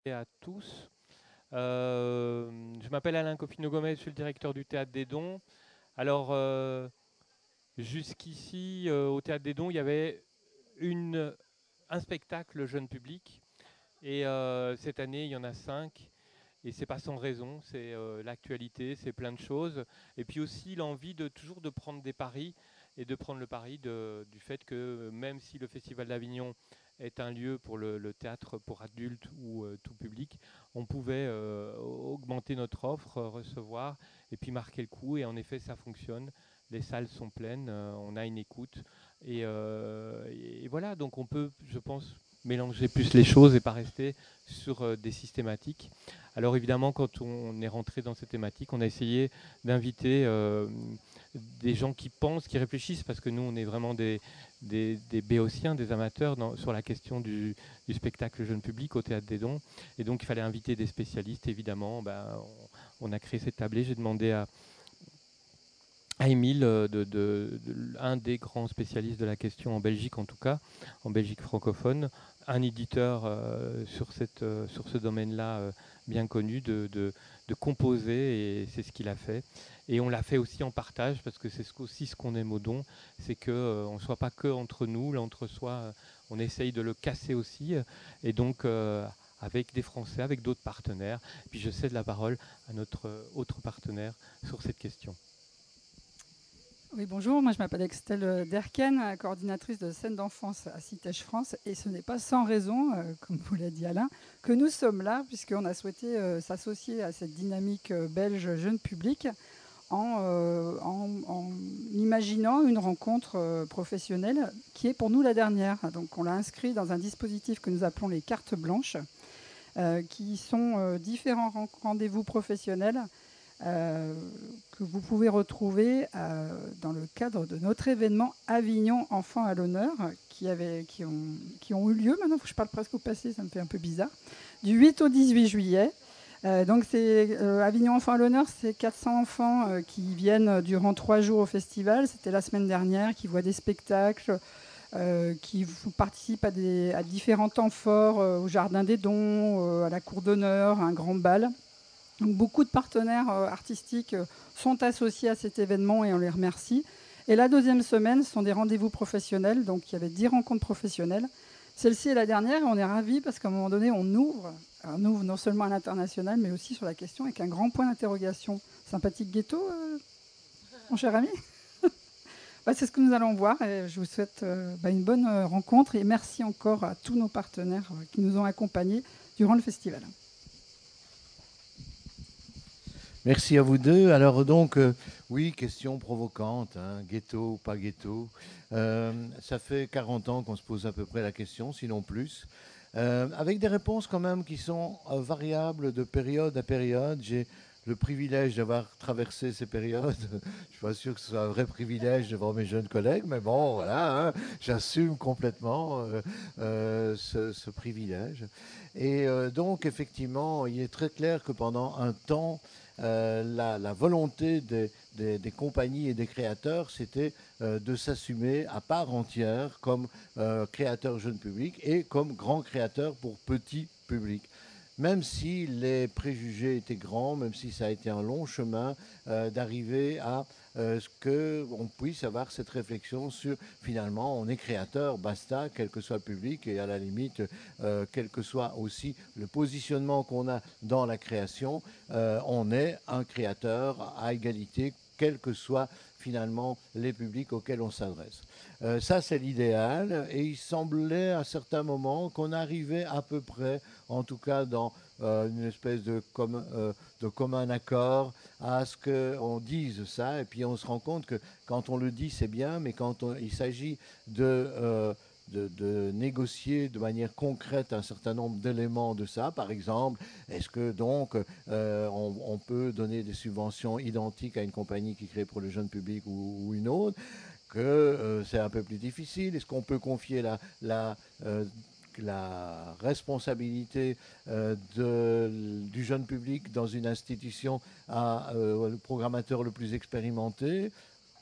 Et à tous. Je m'appelle Alain Cofino-Gomez, je suis le directeur du Théâtre des Dons. Alors, jusqu'ici, au Théâtre des Dons, il y avait un spectacle jeune public. Et cette année, il y en a 5. Et c'est pas sans raison, c'est l'actualité, c'est plein de choses. Et puis aussi l'envie de toujours de prendre des paris et de prendre le pari du fait que même si le Festival d'Avignon est un lieu pour le théâtre pour adultes ou tout public, on pouvait augmenter notre offre, recevoir et puis marquer le coup. Et en effet, ça fonctionne. Les salles sont pleines, on a une écoute. Et voilà, donc on peut, je pense, mélanger plus les choses et pas rester sur des systématiques. Alors évidemment, quand on est rentré dans cette thématique, on a essayé d'inviter des gens qui pensent, qui réfléchissent, parce que nous, on est vraiment des béotiens, des amateurs sur la question du spectacle jeune public au Théâtre des Dons. Et donc, il fallait inviter des spécialistes, évidemment. Ben, on a créé cette tablée. J'ai demandé à Émile, un des grands spécialistes de la question en Belgique, en tout cas, en Belgique francophone, un éditeur sur ce domaine-là bien connu, de composer, et c'est ce qu'il a fait. Et on l'a fait aussi en partage, parce que c'est aussi ce qu'on aime au don, c'est qu'on ne soit pas que entre nous, l'entre-soi, on essaye de le casser aussi, et donc avec des Français, avec d'autres partenaires. Puis je cède la parole à notre autre partenaire sur cette question. Oui, bonjour, moi je m'appelle Estelle Derken, coordinatrice de scène d'enfance à Citège France. Et ce n'est pas sans raison, comme vous l'a dit Alain, que nous sommes là, puisqu'on a souhaité s'associer à cette dynamique belge jeune public en imaginant une rencontre professionnelle qui est pour nous la dernière. Donc on l'a inscrit dans un dispositif que nous appelons les cartes blanches, qui sont différents rendez-vous professionnels euh, que vous pouvez retrouver dans le cadre de notre événement Avignon Enfants à l'honneur, qui ont eu lieu. Maintenant, je parle presque au passé, ça me fait un peu bizarre. Du 8 au 18 juillet. Donc, c'est Avignon Enfants à l'honneur, c'est 400 enfants qui viennent durant 3 jours au festival. C'était la semaine dernière, qui voient des spectacles, qui participent à différents temps forts, au Jardin des Dons, à la Cour d'honneur, à un grand bal. Donc, beaucoup de partenaires artistiques sont associés à cet événement et on les remercie. Et la deuxième semaine, ce sont des rendez-vous professionnels. Donc, il y avait 10 rencontres professionnelles. Celle-ci est la dernière et on est ravis parce qu'à un moment donné, on ouvre non seulement à l'international, mais aussi sur la question avec un grand point d'interrogation. Sympathique ghetto, mon cher ami. C'est ce que nous allons voir et je vous souhaite une bonne rencontre et merci encore à tous nos partenaires qui nous ont accompagnés durant le festival. Merci à vous deux. Alors donc, oui, question provocante, hein, ghetto ou pas ghetto. Ça fait 40 ans qu'on se pose à peu près la question, sinon plus. Avec des réponses quand même qui sont variables de période à période. J'ai le privilège d'avoir traversé ces périodes. Je ne suis pas sûr que ce soit un vrai privilège devant mes jeunes collègues, mais bon, voilà, hein, j'assume complètement ce privilège. Et donc, effectivement, il est très clair que pendant un temps, la volonté des compagnies et des créateurs, c'était de s'assumer à part entière comme créateur jeune public et comme grand créateur pour petit public. Même si les préjugés étaient grands, même si ça a été un long chemin d'arriver à ce qu'on puisse avoir cette réflexion sur finalement on est créateur, basta, quel que soit le public et à la limite quel que soit aussi le positionnement qu'on a dans la création, on est un créateur à égalité, quels que soient finalement les publics auxquels on s'adresse. Ça, c'est l'idéal. Et il semblait à certains moments qu'on arrivait à peu près, en tout cas dans une espèce de commun accord, à ce qu'on dise ça. Et puis on se rend compte que quand on le dit, c'est bien, mais quand il s'agit de négocier de manière concrète un certain nombre d'éléments de ça. Par exemple, est-ce que donc on peut donner des subventions identiques à une compagnie qui crée pour le jeune public ou une autre, que c'est un peu plus difficile. Est-ce qu'on peut confier la responsabilité du jeune public dans une institution à le programmateur le plus expérimenté?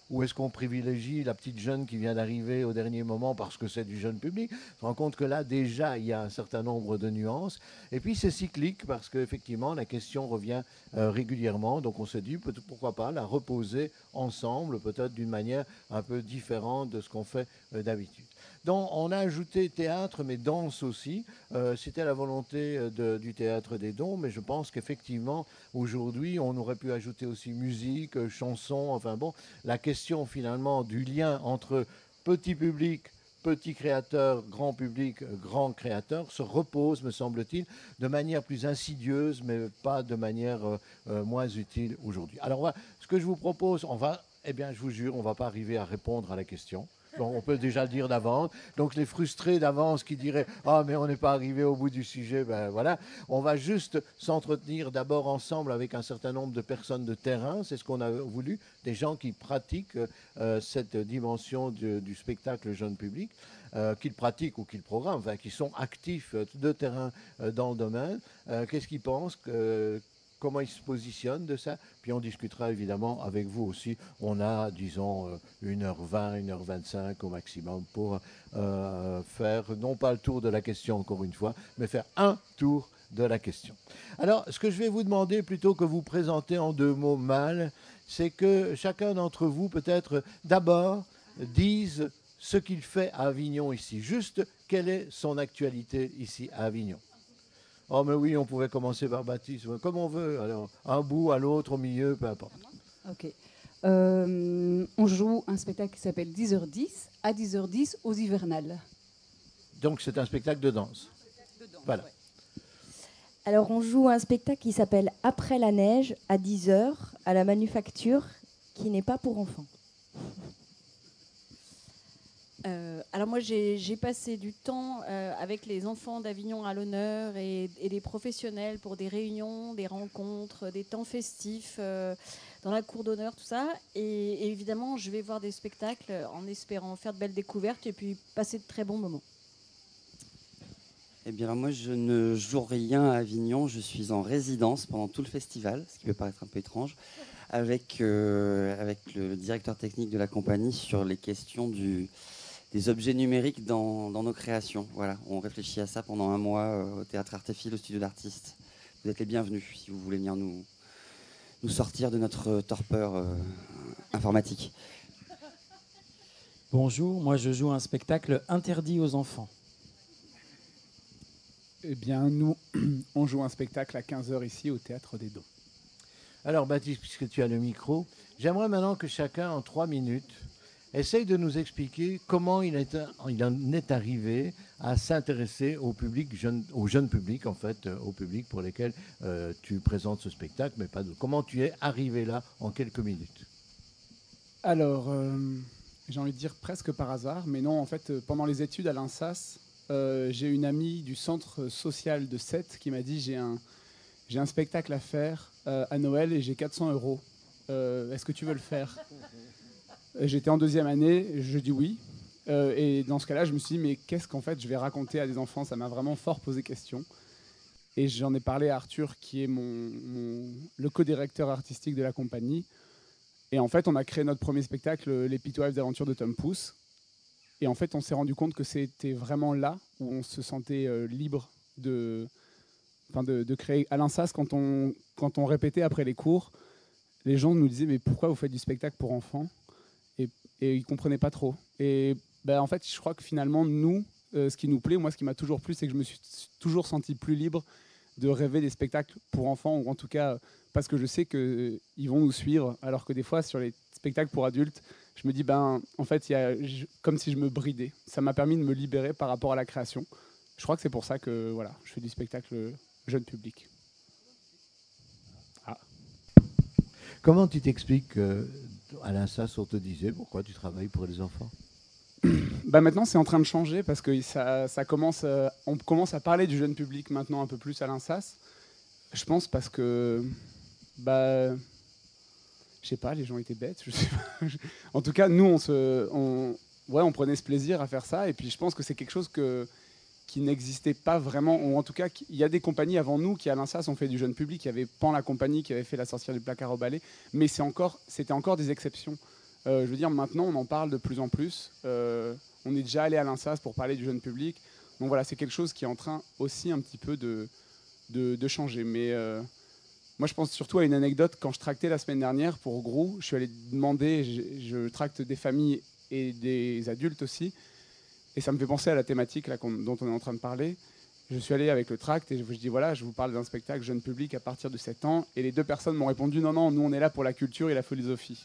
ou est-ce qu'on privilégie la petite jeune qui vient d'arriver au dernier moment parce que c'est du jeune public? On se rend compte que là, déjà, il y a un certain nombre de nuances. Et puis, c'est cyclique parce qu'effectivement, la question revient régulièrement. Donc, on se dit, pourquoi pas la reposer ensemble, peut-être d'une manière un peu différente de ce qu'on fait d'habitude. Donc, on a ajouté théâtre, mais danse aussi. C'était la volonté du Théâtre des Dons, mais je pense qu'effectivement, aujourd'hui, on aurait pu ajouter aussi musique, chanson, enfin bon, la question finalement du lien entre petit public, petit créateur, grand public, grand créateur, se repose, me semble-t-il, de manière plus insidieuse, mais pas de manière moins utile aujourd'hui. Alors, voilà, ce que je vous propose, eh bien, je vous jure, on ne va pas arriver à répondre à la question. Bon, on peut déjà le dire d'avance. Donc les frustrés d'avance qui diraient « Ah, mais on n'est pas arrivé au bout du sujet », ben voilà. On va juste s'entretenir d'abord ensemble avec un certain nombre de personnes de terrain. C'est ce qu'on a voulu, des gens qui pratiquent cette dimension du spectacle jeune public, qu'ils pratiquent ou qu'ils programment, enfin, qui sont actifs de terrain dans le domaine. Qu'est-ce qu'ils pensent comment ils se positionnent de ça, puis on discutera évidemment avec vous aussi. On a, disons, 1h20, 1h25 au maximum pour faire, non pas le tour de la question encore une fois, mais faire un tour de la question. Alors, ce que je vais vous demander, plutôt que vous présenter en 2 mots mal, c'est que chacun d'entre vous, peut-être, d'abord, dise ce qu'il fait à Avignon ici. Juste, quelle est son actualité ici à Avignon? Oh, mais oui, on pouvait commencer par Baptiste, comme on veut. Alors, un bout, à l'autre, au milieu, peu importe. Ok. On joue un spectacle qui s'appelle 10h10, à 10h10 aux Hivernales. Donc, c'est un spectacle de danse. Voilà. Ouais. Alors, on joue un spectacle qui s'appelle Après la neige, à 10h, à la Manufacture, qui n'est pas pour enfants. Alors moi, j'ai passé du temps avec les enfants d'Avignon à l'honneur et des professionnels pour des réunions, des rencontres, des temps festifs dans la cour d'honneur, tout ça. Et évidemment, je vais voir des spectacles en espérant faire de belles découvertes et puis passer de très bons moments. Eh bien, alors moi, je ne joue rien à Avignon. Je suis en résidence pendant tout le festival, ce qui peut paraître un peu étrange, avec le directeur technique de la compagnie sur les questions des objets numériques dans nos créations. Voilà, on réfléchit à ça pendant 1 mois au Théâtre Artéfil, au studio d'artistes. Vous êtes les bienvenus si vous voulez venir nous sortir de notre torpeur informatique. Bonjour, moi je joue un spectacle interdit aux enfants. Eh bien, nous, on joue un spectacle à 15h ici au Théâtre des Dons. Alors, Baptiste, puisque tu as le micro, j'aimerais maintenant que chacun, en 3 minutes, essaye de nous expliquer comment il en est arrivé à s'intéresser au jeune public, en fait, au public pour lesquels tu présentes ce spectacle, mais pas d'autre. Comment tu es arrivé là en quelques minutes? Alors, j'ai envie de dire presque par hasard, mais non, en fait, pendant les études à l'INSAS, j'ai une amie du centre social de Sète qui m'a dit j'ai un spectacle à faire à Noël et j'ai 400 €. Est-ce que tu veux le faire? J'étais en 2e année, je dis oui. Et dans ce cas-là, je me suis dit, mais qu'est-ce qu'en fait je vais raconter à des enfants? Ça m'a vraiment fort posé question. Et j'en ai parlé à Arthur, qui est le co-directeur artistique de la compagnie. Et en fait, on a créé notre premier spectacle, Les Pitoyables aventures de Tom Pouce. Et en fait, on s'est rendu compte que c'était vraiment là où on se sentait libre de créer. À l'INSAS, quand on répétait après les cours, les gens nous disaient, mais pourquoi vous faites du spectacle pour enfants? Et ils ne comprenaient pas trop. Et en fait, je crois que finalement, nous, ce qui nous plaît, moi, ce qui m'a toujours plu, c'est que je me suis toujours senti plus libre de rêver des spectacles pour enfants, ou en tout cas, parce que je sais qu'ils vont nous suivre, alors que des fois, sur les spectacles pour adultes, je me dis, en fait, comme si je me bridais. Ça m'a permis de me libérer par rapport à la création. Je crois que c'est pour ça que voilà, je fais du spectacle jeune public. Ah. Comment tu t'expliques à l'INSAS, on te disait pourquoi tu travailles pour les enfants? Maintenant, c'est en train de changer parce que ça commence, on commence à parler du jeune public maintenant un peu plus à l'INSAS. Je pense parce que, je sais pas, les gens étaient bêtes. Je sais pas. En tout cas, nous, on prenait ce plaisir à faire ça. Et puis, je pense que c'est quelque chose qui n'existait pas vraiment. Ou en tout cas, il y a des compagnies avant nous qui, à l'INSAS, ont fait du jeune public. Il y avait Pan la compagnie qui avait fait La sorcière du placard au balai. Mais c'était encore des exceptions. Je veux dire, maintenant, on en parle de plus en plus. On est déjà allé à l'INSAS pour parler du jeune public. Donc voilà, c'est quelque chose qui est en train aussi un petit peu de changer. Mais moi, je pense surtout à une anecdote. Quand je tractais la semaine dernière pour Grou, je suis allé demander, je tracte des familles et des adultes aussi. Et ça me fait penser à la thématique là, dont on est en train de parler. Je suis allé avec le tract et je dis voilà, je vous parle d'un spectacle jeune public à partir de 7 ans. Et les deux personnes m'ont répondu non, non, nous on est là pour la culture et la philosophie.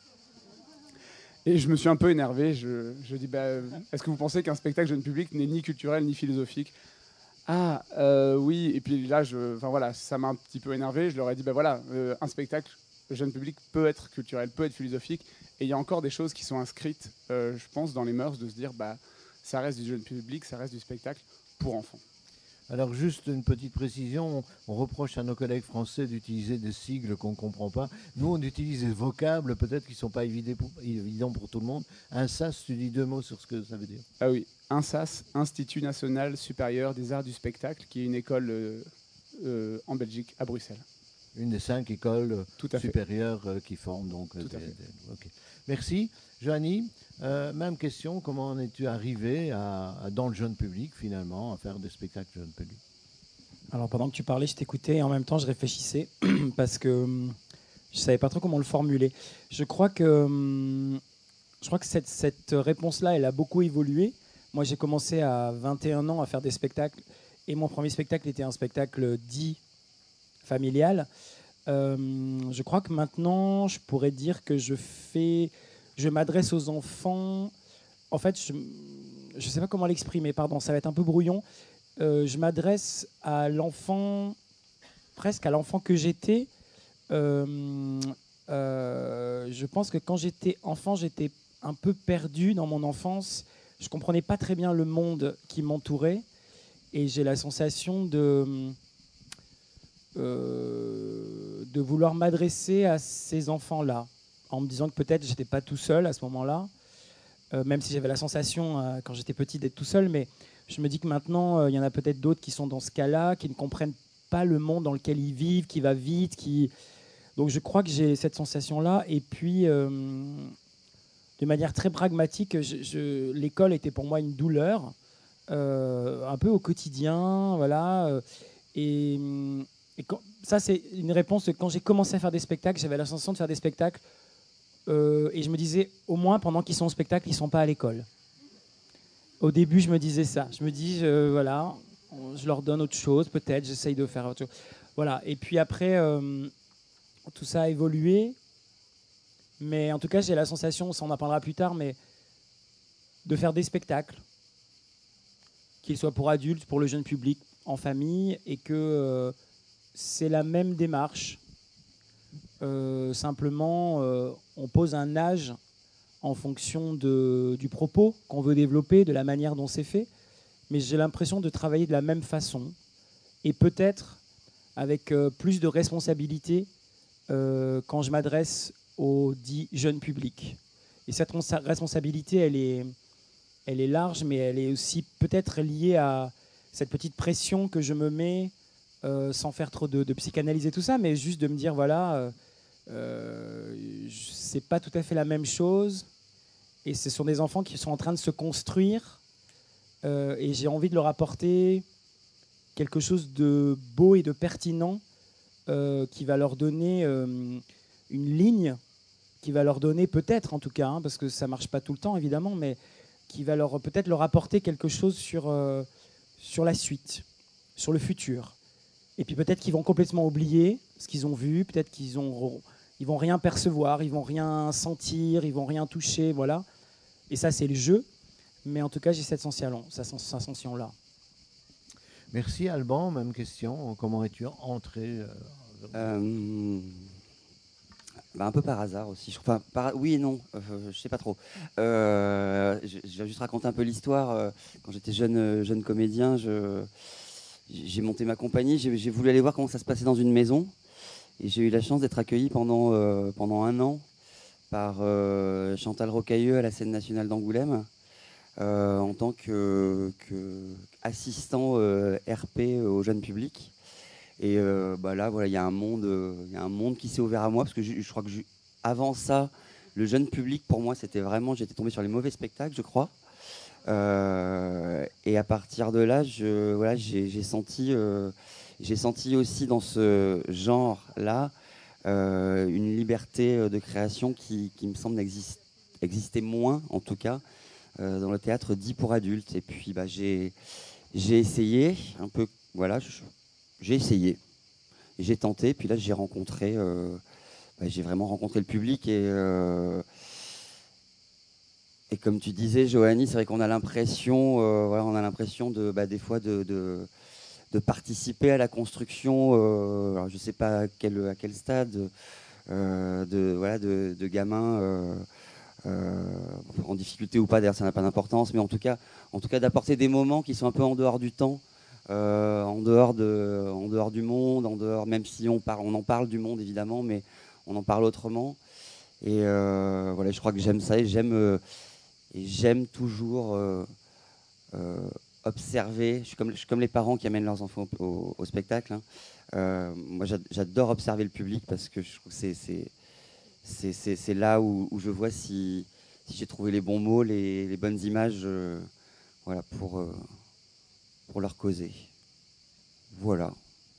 Et je me suis un peu énervé. Je dis est-ce que vous pensez qu'un spectacle jeune public n'est ni culturel ni philosophique? Ah oui. Et puis là, voilà, ça m'a un petit peu énervé. Je leur ai dit voilà, un spectacle jeune public peut être culturel, peut être philosophique. Et il y a encore des choses qui sont inscrites, je pense, dans les mœurs de se dire ça reste du jeune public, ça reste du spectacle pour enfants. Alors juste une petite précision, on reproche à nos collègues français d'utiliser des sigles qu'on ne comprend pas. Nous, on utilise des vocables peut-être qui ne sont pas évidents pour tout le monde. INSAS, tu dis 2 mots sur ce que ça veut dire. Ah oui, INSAS, Institut National Supérieur des Arts du Spectacle, qui est une école en Belgique, à Bruxelles. Une des 5 écoles supérieures qui forment donc. Tout à fait. Okay. Merci. Joanie, même question, comment en es-tu arrivé dans le jeune public finalement, à faire des spectacles jeune public? Alors pendant que tu parlais, je t'écoutais et en même temps je réfléchissais parce que je ne savais pas trop comment le formuler. Je crois que cette réponse-là, elle a beaucoup évolué. Moi j'ai commencé à 21 ans à faire des spectacles et mon premier spectacle était un spectacle dit familial. Je crois que maintenant je pourrais dire que je m'adresse aux enfants. En fait, je ne sais pas comment l'exprimer, pardon, ça va être un peu brouillon. Je m'adresse à l'enfant, presque à l'enfant que j'étais. Je pense que quand j'étais enfant, j'étais un peu perdu dans mon enfance. Je ne comprenais pas très bien le monde qui m'entourait. Et j'ai la sensation de vouloir m'adresser à ces enfants-là, en me disant que peut-être j'étais pas tout seul à ce moment-là, même si j'avais la sensation quand j'étais petit d'être tout seul, mais je me dis que maintenant il y en a peut-être d'autres qui sont dans ce cas-là, qui ne comprennent pas le monde dans lequel ils vivent, qui va vite, donc je crois que j'ai cette sensation-là. Et puis de manière très pragmatique, l'école était pour moi une douleur, un peu au quotidien, voilà. Et ça, c'est une réponse. Quand j'ai commencé à faire des spectacles, j'avais la sensation de faire des spectacles et je me disais, au moins, pendant qu'ils sont au spectacle, ils ne sont pas à l'école. Au début, je me disais ça. Je me dis, voilà, je leur donne autre chose, peut-être, j'essaye de faire autre chose. Voilà. Et puis après, tout ça a évolué. Mais en tout cas, j'ai la sensation, ça on en parlera plus tard, mais de faire des spectacles, qu'ils soient pour adultes, pour le jeune public, en famille, et que c'est la même démarche. Simplement, on pose un âge en fonction du propos qu'on veut développer, de la manière dont c'est fait. Mais j'ai l'impression de travailler de la même façon et peut-être avec plus de responsabilité quand je m'adresse au dit jeune public. Et cette responsabilité, elle est large, mais elle est aussi peut-être liée à cette petite pression que je me mets sans faire trop de psychanalyse et tout ça, mais juste de me dire, voilà, c'est pas tout à fait la même chose. Et ce sont des enfants qui sont en train de se construire. Et j'ai envie de leur apporter quelque chose de beau et de pertinent qui va leur donner une ligne, qui va leur donner peut-être, en tout cas, parce que ça ne marche pas tout le temps, évidemment, mais qui va peut-être leur apporter quelque chose sur la suite, sur le futur. Et puis peut-être qu'ils vont complètement oublier ce qu'ils ont vu, peut-être qu'ils vont rien percevoir, ils vont rien sentir, ils vont rien toucher, voilà. Et ça, c'est le jeu. Mais en tout cas, j'ai cette sensation-là. Merci Alban, même question. Comment es-tu entré un peu par hasard aussi. Enfin, oui et non, je sais pas trop. Je vais juste raconter un peu l'histoire. Quand j'étais jeune comédien, j'ai monté ma compagnie. J'ai voulu aller voir comment ça se passait dans une maison. Et j'ai eu la chance d'être accueilli pendant 1 an par Chantal Rocailleux à la Scène nationale d'Angoulême en tant qu'assistant RP au jeune public. Et là, voilà, il y a un monde qui s'est ouvert à moi parce que je crois que avant ça, le jeune public, pour moi, c'était vraiment, j'étais tombé sur les mauvais spectacles, je crois. Et à partir de là, j'ai senti aussi dans ce genre-là une liberté de création qui me semble exister moins, en tout cas, dans le théâtre dit pour adultes. Et puis, j'ai essayé un peu, voilà, j'ai essayé, j'ai tenté, puis là, j'ai vraiment rencontré le public et comme tu disais, Johanny, c'est vrai qu'on a l'impression, des fois de participer à la construction. Alors je ne sais pas à quel stade de gamins en difficulté ou pas. D'ailleurs, ça n'a pas d'importance, mais en tout cas d'apporter des moments qui sont un peu en dehors du temps, en dehors du monde, même si on en parle du monde évidemment, mais on en parle autrement. Et je crois que j'aime ça et j'aime toujours observer. Je suis comme les parents qui amènent leurs enfants au spectacle. Hein. Moi, j'adore observer le public parce que je trouve que c'est là où je vois si j'ai trouvé les bons mots, les bonnes images pour leur causer. Voilà.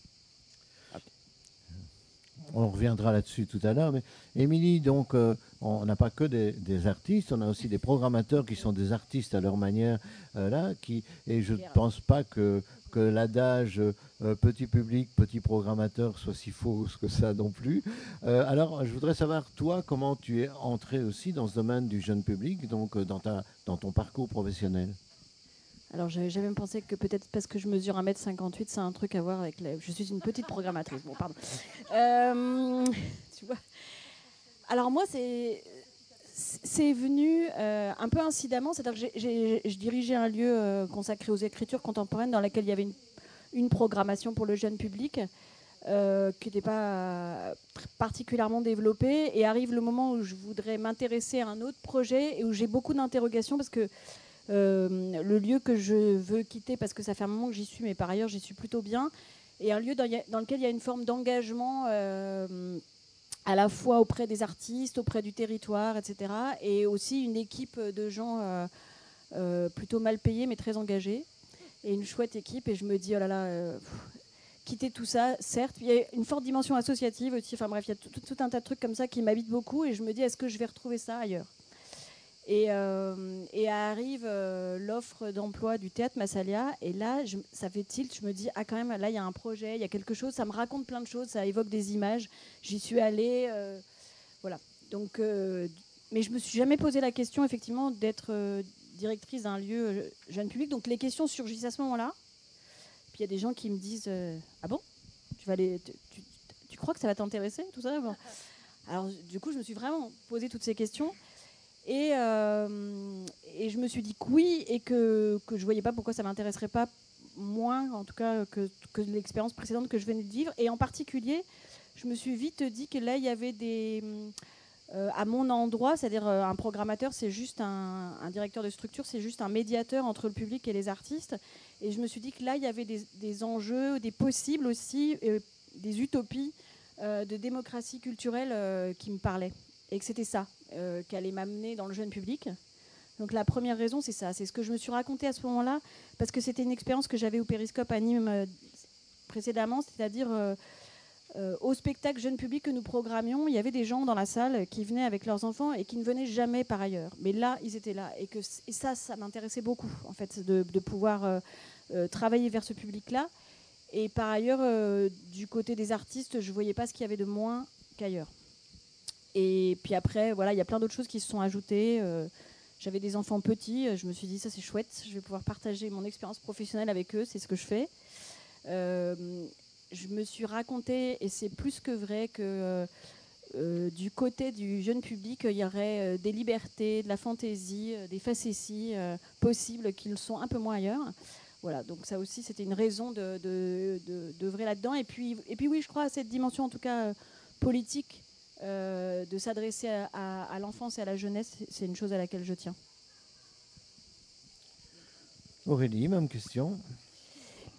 On reviendra là-dessus tout à l'heure. Mais Émilie, donc, on n'a pas que des artistes, on a aussi des programmateurs qui sont des artistes à leur manière. Et je ne pense pas que l'adage petit public, petit programmateur soit si faux que ça non plus. Alors, je voudrais savoir, toi, comment tu es entré aussi dans ce domaine du jeune public, donc dans ton parcours professionnel. Alors, j'avais jamais pensé que peut-être parce que je mesure 1m58, c'est un truc à voir avec je suis une petite programmatrice. Bon, pardon. Tu vois. Alors, moi, c'est venu un peu incidemment. C'est-à-dire que je dirigeais un lieu consacré aux écritures contemporaines dans lequel il y avait une programmation pour le jeune public qui n'était pas particulièrement développée. Et arrive le moment où je voudrais m'intéresser à un autre projet et où j'ai beaucoup d'interrogations parce que le lieu que je veux quitter, parce que ça fait un moment que j'y suis, mais par ailleurs j'y suis plutôt bien, et un lieu dans lequel il y a une forme d'engagement à la fois auprès des artistes, auprès du territoire, etc. Et aussi une équipe de gens plutôt mal payés mais très engagés, et une chouette équipe. Et je me dis, oh là là, quitter tout ça, certes, il y a une forte dimension associative aussi, enfin bref, il y a tout un tas de trucs comme ça qui m'habitent beaucoup, et je me dis, est-ce que je vais retrouver ça ailleurs ? Et arrive l'offre d'emploi du Théâtre Massalia, et là, ça fait tilt, je me dis, ah quand même, là, il y a un projet, il y a quelque chose, ça me raconte plein de choses, ça évoque des images, j'y suis allée, voilà. Donc, mais je me suis jamais posé la question, effectivement, d'être directrice d'un lieu jeune public, donc les questions surgissent à ce moment-là, puis il y a des gens qui me disent, ah bon, tu crois que ça va t'intéresser, tout ça bon. Alors, du coup, je me suis vraiment posé toutes ces questions. Et je me suis dit que oui, et que je ne voyais pas pourquoi ça ne m'intéresserait pas moins, en tout cas, que l'expérience précédente que je venais de vivre. Et en particulier, je me suis vite dit que là, il y avait à mon endroit, c'est-à-dire un programmateur, c'est juste un directeur de structure, c'est juste un médiateur entre le public et les artistes. Et je me suis dit que là, il y avait des enjeux, des possibles aussi, des utopies de démocratie culturelle qui me parlaient. Et que c'était ça qui allait m'amener dans le jeune public. Donc la première raison, c'est ça. C'est ce que je me suis raconté à ce moment-là, parce que c'était une expérience que j'avais au Périscope à Nîmes précédemment, c'est-à-dire au spectacle jeune public que nous programmions, il y avait des gens dans la salle qui venaient avec leurs enfants et qui ne venaient jamais par ailleurs. Mais là, ils étaient là. Et ça m'intéressait beaucoup, en fait, de pouvoir travailler vers ce public-là. Et par ailleurs, du côté des artistes, je ne voyais pas ce qu'il y avait de moins qu'ailleurs. Et puis après, voilà, il y a plein d'autres choses qui se sont ajoutées. J'avais des enfants petits, je me suis dit, ça c'est chouette, je vais pouvoir partager mon expérience professionnelle avec eux, c'est ce que je fais. Je me suis raconté, et c'est plus que vrai, que du côté du jeune public, il y aurait des libertés, de la fantaisie, des facéties possibles qui le sont un peu moins ailleurs. Voilà, donc ça aussi, c'était une raison d'œuvrer là-dedans. Et puis oui, je crois à cette dimension, en tout cas politique, de s'adresser à l'enfance et à la jeunesse, c'est une chose à laquelle je tiens. Aurélie, même question.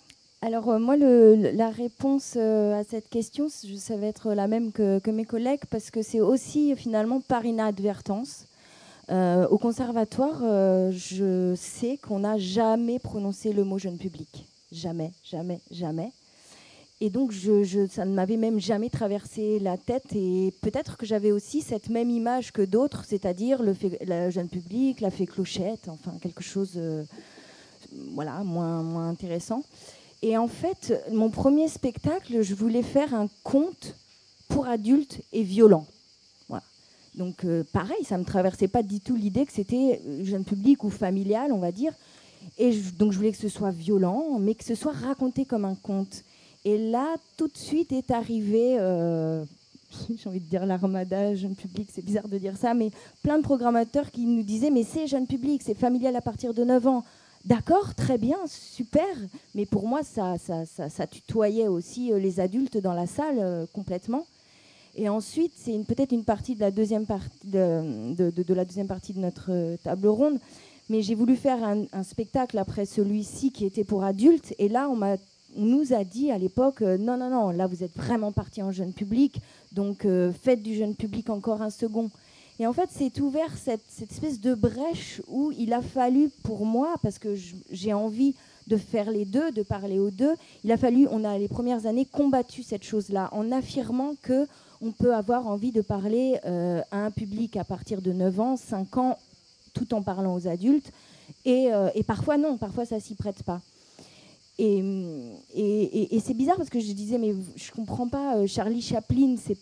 Alors moi, la réponse à cette question, ça va être la même que mes collègues, parce que c'est aussi finalement par inadvertance. Au conservatoire, je sais qu'on n'a jamais prononcé le mot jeune public. Jamais, jamais, jamais. Et donc, ça ne m'avait même jamais traversé la tête. Et peut-être que j'avais aussi cette même image que d'autres, c'est-à-dire le jeune public, la fée Clochette, enfin quelque chose voilà, moins intéressant. Et en fait, mon premier spectacle, je voulais faire un conte pour adultes et violent. Voilà. Donc pareil, ça ne me traversait pas du tout l'idée que c'était jeune public ou familial, on va dire. Et donc je voulais que ce soit violent, mais que ce soit raconté comme un conte. Et là, tout de suite est arrivé, j'ai envie de dire l'armada, jeune public, c'est bizarre de dire ça, mais plein de programmateurs qui nous disaient « mais c'est jeune public, c'est familial à partir de 9 ans ». D'accord, très bien, super, mais pour moi, ça tutoyait aussi les adultes dans la salle complètement. Et ensuite, c'est peut-être une partie de la deuxième partie de la deuxième partie de notre table ronde, mais j'ai voulu faire un spectacle après celui-ci qui était pour adultes, et là, on nous a dit à l'époque, non, là vous êtes vraiment parti en jeune public, donc faites du jeune public encore un second. Et en fait, c'est ouvert cette espèce de brèche où il a fallu pour moi, parce que j'ai envie de faire les deux, de parler aux deux, il a fallu, on a les premières années combattu cette chose-là, en affirmant qu'on peut avoir envie de parler à un public à partir de 9 ans, 5 ans, tout en parlant aux adultes, et parfois non, parfois ça s'y prête pas. Et c'est bizarre parce que je disais mais je comprends pas, Charlie Chaplin c'est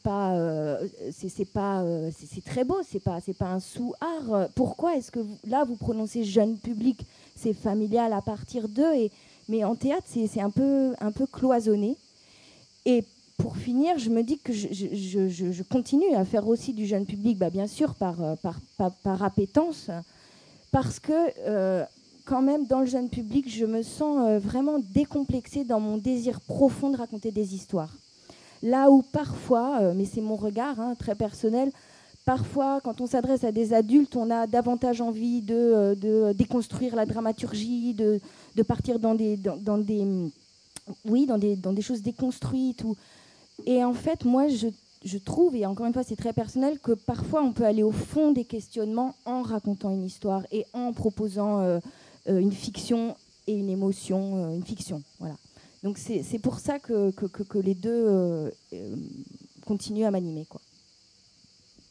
très beau, c'est pas un sous-art. Pourquoi est-ce que là vous prononcez jeune public, c'est familial à partir d'eux, mais en théâtre c'est un peu cloisonné. Et pour finir, je me dis que je continue à faire aussi du jeune public, bien sûr par appétence, parce que quand même, dans le jeune public, je me sens vraiment décomplexée dans mon désir profond de raconter des histoires. Là où parfois, mais c'est mon regard très personnel, parfois, quand on s'adresse à des adultes, on a davantage envie de déconstruire la dramaturgie, de partir dans des choses déconstruites. Et en fait, moi, je trouve, et encore une fois, c'est très personnel, que parfois, on peut aller au fond des questionnements en racontant une histoire et en proposant une fiction et une émotion, une fiction. Voilà. Donc c'est pour ça que les deux continuent à m'animer, quoi. Caroline ?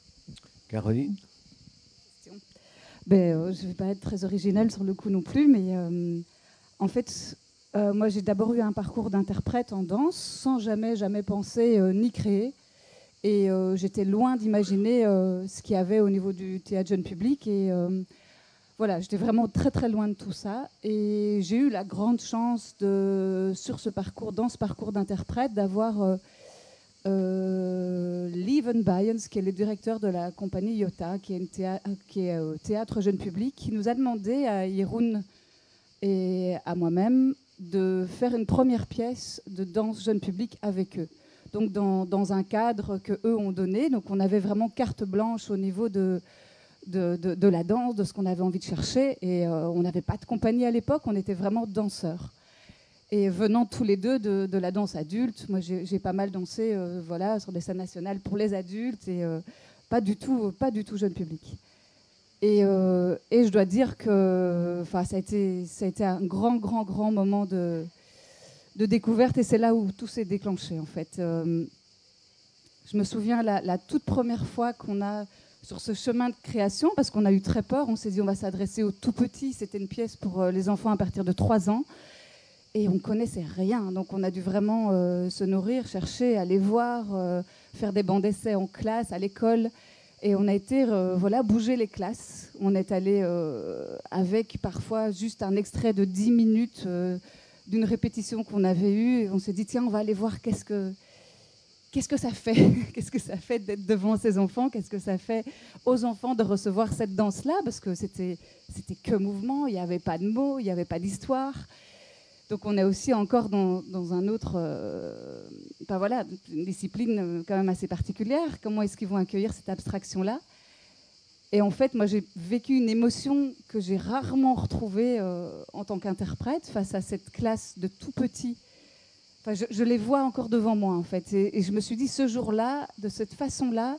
Je ne vais pas être très originale sur le coup non plus, mais en fait, moi j'ai d'abord eu un parcours d'interprète en danse, sans jamais penser ni créer. Et j'étais loin d'imaginer ce qu'il y avait au niveau du théâtre jeune public. Et voilà, j'étais vraiment très loin de tout ça. Et j'ai eu la grande chance dans ce parcours d'interprète, d'avoir Lieven Bayens, qui est le directeur de la compagnie Iota, qui est au théâtre jeune public, qui nous a demandé à Jeroen et à moi-même de faire une première pièce de danse jeune public avec eux. Donc dans un cadre qu'eux ont donné. Donc on avait vraiment carte blanche au niveau de la danse, de ce qu'on avait envie de chercher. Et on n'avait pas de compagnie à l'époque, on était vraiment danseurs. Et venant tous les deux de la danse adulte, moi j'ai pas mal dansé sur des scènes nationales pour les adultes et pas du tout jeune public. Et je dois dire que ça a été un grand moment de découverte, et c'est là où tout s'est déclenché en fait. Je me souviens la toute première fois qu'on a sur ce chemin de création, parce qu'on a eu très peur, on s'est dit on va s'adresser aux tout petits, c'était une pièce pour les enfants à partir de 3 ans, et on ne connaissait rien, donc on a dû vraiment se nourrir, chercher, aller voir, faire des bancs d'essai en classe, à l'école, et on a été bouger les classes. On est allé avec parfois juste un extrait de 10 minutes d'une répétition qu'on avait eue, et on s'est dit tiens, on va aller voir qu'est-ce que ça fait qu'est-ce que ça fait d'être devant ces enfants, qu'est-ce que ça fait aux enfants de recevoir cette danse-là, parce que c'était que mouvement, il n'y avait pas de mots, il n'y avait pas d'histoire. Donc on est aussi encore dans un autre, une discipline quand même assez particulière. Comment est-ce qu'ils vont accueillir cette abstraction-là ? Et en fait, moi j'ai vécu une émotion que j'ai rarement retrouvée en tant qu'interprète face à cette classe de tout petits Enfin, je les vois encore devant moi, en fait. Et je me suis dit, ce jour-là, de cette façon-là,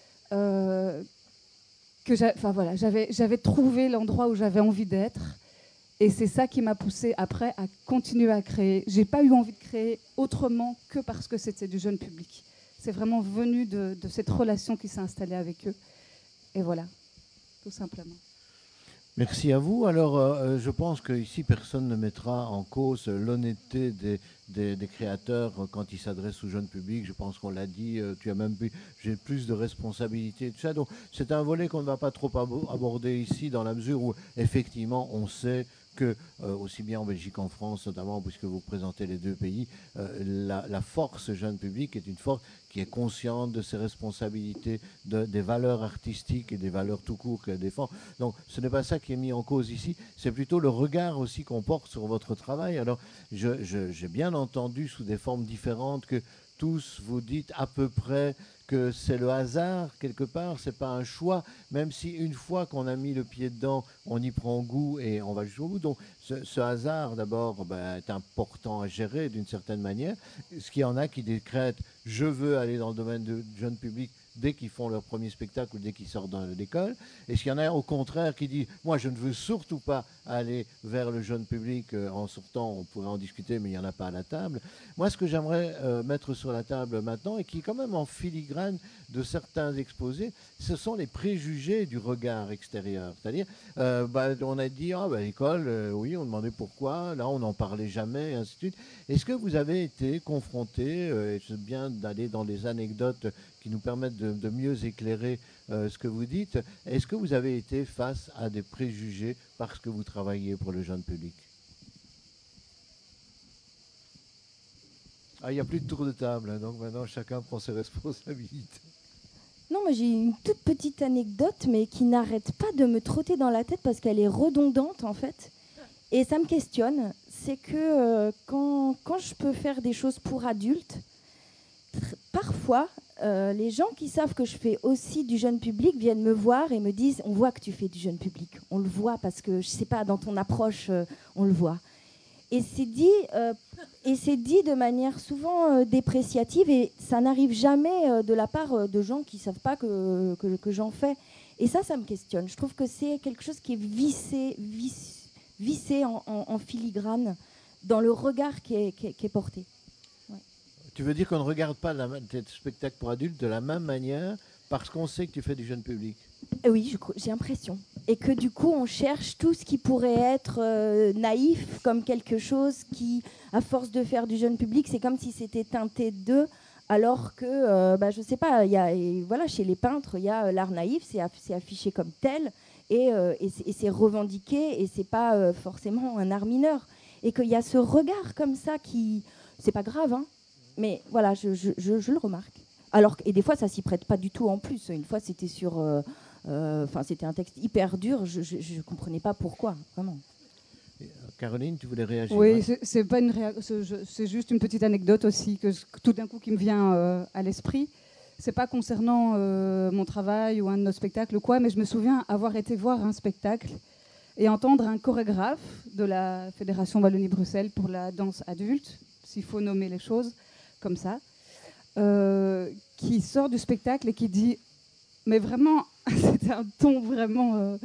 j'avais trouvé l'endroit où j'avais envie d'être. Et c'est ça qui m'a poussée après à continuer à créer. J'ai pas eu envie de créer autrement que parce que c'était du jeune public. C'est vraiment venu de cette relation qui s'est installée avec eux. Et voilà, tout simplement. Merci à vous. Alors, je pense qu'ici, personne ne mettra en cause l'honnêteté des créateurs quand ils s'adressent au jeune public. Je pense qu'on l'a dit, tu as même j'ai plus de responsabilités et tout ça. Donc, c'est un volet qu'on ne va pas trop aborder ici, dans la mesure où, effectivement, on sait que, aussi bien en Belgique qu'en France, notamment, puisque vous présentez les deux pays, la force jeune public est une force qui est consciente de ses responsabilités, des valeurs artistiques et des valeurs tout court qu'elle défend. Donc, ce n'est pas ça qui est mis en cause ici, c'est plutôt le regard aussi qu'on porte sur votre travail. Alors, j'ai bien entendu sous des formes différentes que tous vous dites à peu près que c'est le hasard, quelque part, c'est pas un choix, même si une fois qu'on a mis le pied dedans, on y prend goût et on va jusqu'au bout. Donc ce hasard, d'abord, est important à gérer d'une certaine manière. Ce qu'il y en a qui décrètent « je veux aller dans le domaine du jeune public » dès qu'ils font leur premier spectacle ou dès qu'ils sortent de l'école. Et s'il y en a au contraire qui dit « moi je ne veux surtout pas aller vers le jeune public en sortant », on pourrait en discuter mais il n'y en a pas à la table. Moi ce que j'aimerais mettre sur la table maintenant et qui est quand même en filigrane de certains exposés, ce sont les préjugés du regard extérieur. C'est-à-dire, on a dit « ah l'école, oui, on demandait pourquoi, là on n'en parlait jamais, et ainsi de suite ». Est-ce que vous avez été confronté, et c'est bien d'aller dans des anecdotes qui nous permettent de mieux éclairer ce que vous dites. Est-ce que vous avez été face à des préjugés parce que vous travaillez pour le jeune public? Ah, il n'y a plus de tour de table, hein, donc maintenant chacun prend ses responsabilités. Non, moi j'ai une toute petite anecdote, mais qui n'arrête pas de me trotter dans la tête parce qu'elle est redondante en fait. Et ça me questionne. C'est que quand je peux faire des choses pour adultes, parfois, les gens qui savent que je fais aussi du jeune public viennent me voir et me disent « on voit que tu fais du jeune public, on le voit parce que, je ne sais pas, dans ton approche, on le voit ». Et c'est dit de manière souvent dépréciative et ça n'arrive jamais de la part de gens qui ne savent pas que j'en fais. Et ça me questionne. Je trouve que c'est quelque chose qui est vissé en filigrane dans le regard qui est porté. Tu veux dire qu'on ne regarde pas tes spectacles pour adultes de la même manière parce qu'on sait que tu fais du jeune public? Oui, j'ai l'impression. Et que du coup, on cherche tout ce qui pourrait être naïf comme quelque chose qui, à force de faire du jeune public, c'est comme si c'était teinté d'eux, alors que, je ne sais pas, voilà, chez les peintres, il y a l'art naïf, c'est affiché comme tel, et c'est revendiqué, et ce n'est pas forcément un art mineur. Et qu'il y a ce regard comme ça qui... C'est pas grave, hein. Mais voilà, je le remarque. Et des fois, ça s'y prête pas du tout en plus. Une fois, c'était c'était un texte hyper dur. Je ne comprenais pas pourquoi, vraiment. Caroline, tu voulais réagir? Oui, c'est pas c'est juste une petite anecdote aussi que tout d'un coup qui me vient à l'esprit. C'est pas concernant mon travail ou un de nos spectacles ou quoi, mais je me souviens avoir été voir un spectacle et entendre un chorégraphe de la Fédération Wallonie-Bruxelles pour la danse adulte, s'il faut nommer les choses comme ça, qui sort du spectacle et qui dit, mais vraiment, c'était un ton vraiment,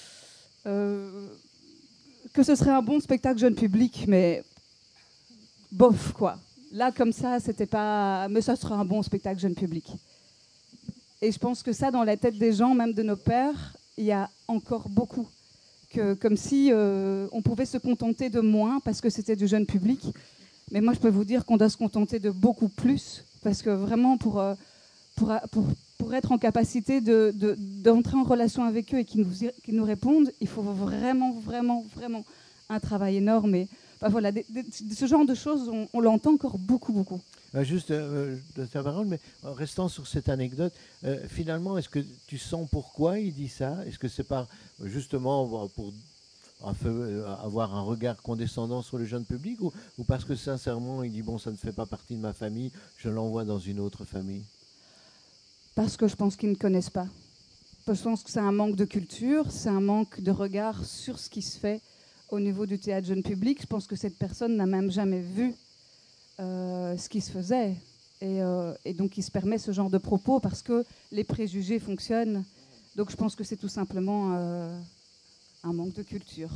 que ce serait un bon spectacle jeune public, mais bof quoi. Là comme ça, c'était pas, mais ça serait un bon spectacle jeune public. Et je pense que ça, dans la tête des gens, même de nos pères, il y a encore beaucoup, comme si on pouvait se contenter de moins parce que c'était du jeune public. Mais moi, je peux vous dire qu'on doit se contenter de beaucoup plus, parce que vraiment, pour être en capacité d'entrer en relation avec eux et qu'ils nous répondent, il faut vraiment, vraiment, vraiment un travail énorme. Et voilà, ce genre de choses, on l'entend encore beaucoup, beaucoup. Juste de ta parole, mais en restant sur cette anecdote, finalement, est-ce que tu sens pourquoi il dit ça? Est-ce que c'est pas justement pour avoir un regard condescendant sur le jeune public ou parce que sincèrement il dit bon, ça ne fait pas partie de ma famille, je l'envoie dans une autre famille? Parce que je pense qu'ils ne connaissent pas. Je pense que c'est un manque de culture, c'est un manque de regard sur ce qui se fait au niveau du théâtre jeune public. Je pense que cette personne n'a même jamais vu ce qui se faisait. Et donc il se permet ce genre de propos parce que les préjugés fonctionnent. Donc je pense que c'est tout simplement un manque de culture.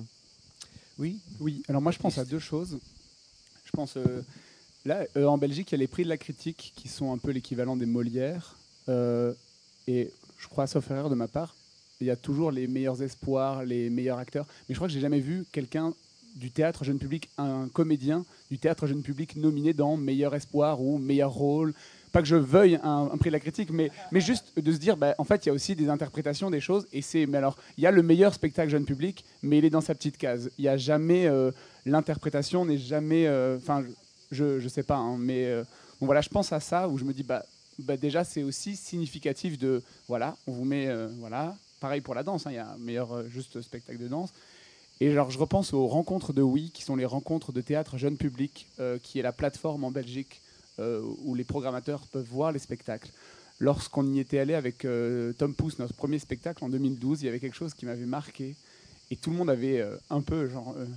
Oui. Alors moi je pense à deux choses. Je pense là en Belgique il y a les prix de la critique qui sont un peu l'équivalent des Molières. Et je crois, sauf erreur de ma part, il y a toujours les meilleurs espoirs, les meilleurs acteurs. Mais je crois que j'ai jamais vu quelqu'un du théâtre jeune public, un comédien du théâtre jeune public nominé dans meilleur espoir ou meilleur rôle. Pas que je veuille un prix de la critique, mais juste de se dire, en fait, il y a aussi des interprétations des choses. Mais alors, il y a le meilleur spectacle jeune public, mais il est dans sa petite case. Il n'y a jamais l'interprétation n'est jamais. Enfin, je sais pas, hein, mais bon, voilà, je pense à ça où je me dis, déjà, c'est aussi significatif de, voilà, on vous met, voilà, pareil pour la danse, hein, il y a un meilleur juste spectacle de danse. Et genre, je repense aux rencontres de Oui, qui sont les rencontres de théâtre jeune public, qui est la plateforme en Belgique où les programmateurs peuvent voir les spectacles. Lorsqu'on y était allé avec Tom Pouce, notre premier spectacle en 2012, il y avait quelque chose qui m'avait marqué. Et tout le monde avait un peu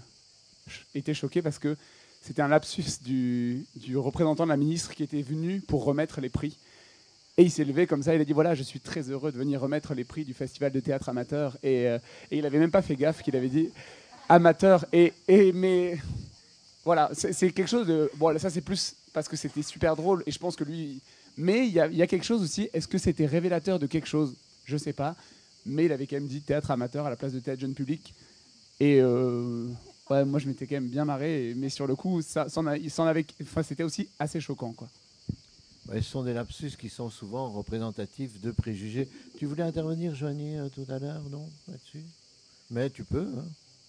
été choqué parce que c'était un lapsus du représentant de la ministre qui était venu pour remettre les prix. Et il s'est levé comme ça, il a dit voilà, je suis très heureux de venir remettre les prix du Festival de théâtre amateur. Et il n'avait même pas fait gaffe qu'il avait dit amateur. Mais voilà, c'est quelque chose de. Bon, ça c'est plus parce que c'était super drôle et je pense que lui. Mais il y a quelque chose aussi, est-ce que c'était révélateur de quelque chose? Je sais pas. Mais il avait quand même dit théâtre amateur à la place de théâtre jeune public. Et ouais, moi je m'étais quand même bien marré. Mais sur le coup, c'était aussi assez choquant, quoi. Ce sont des lapsus qui sont souvent représentatifs de préjugés. Tu voulais intervenir, Joanie, tout à l'heure, non, là-dessus? Mais tu peux. Hein.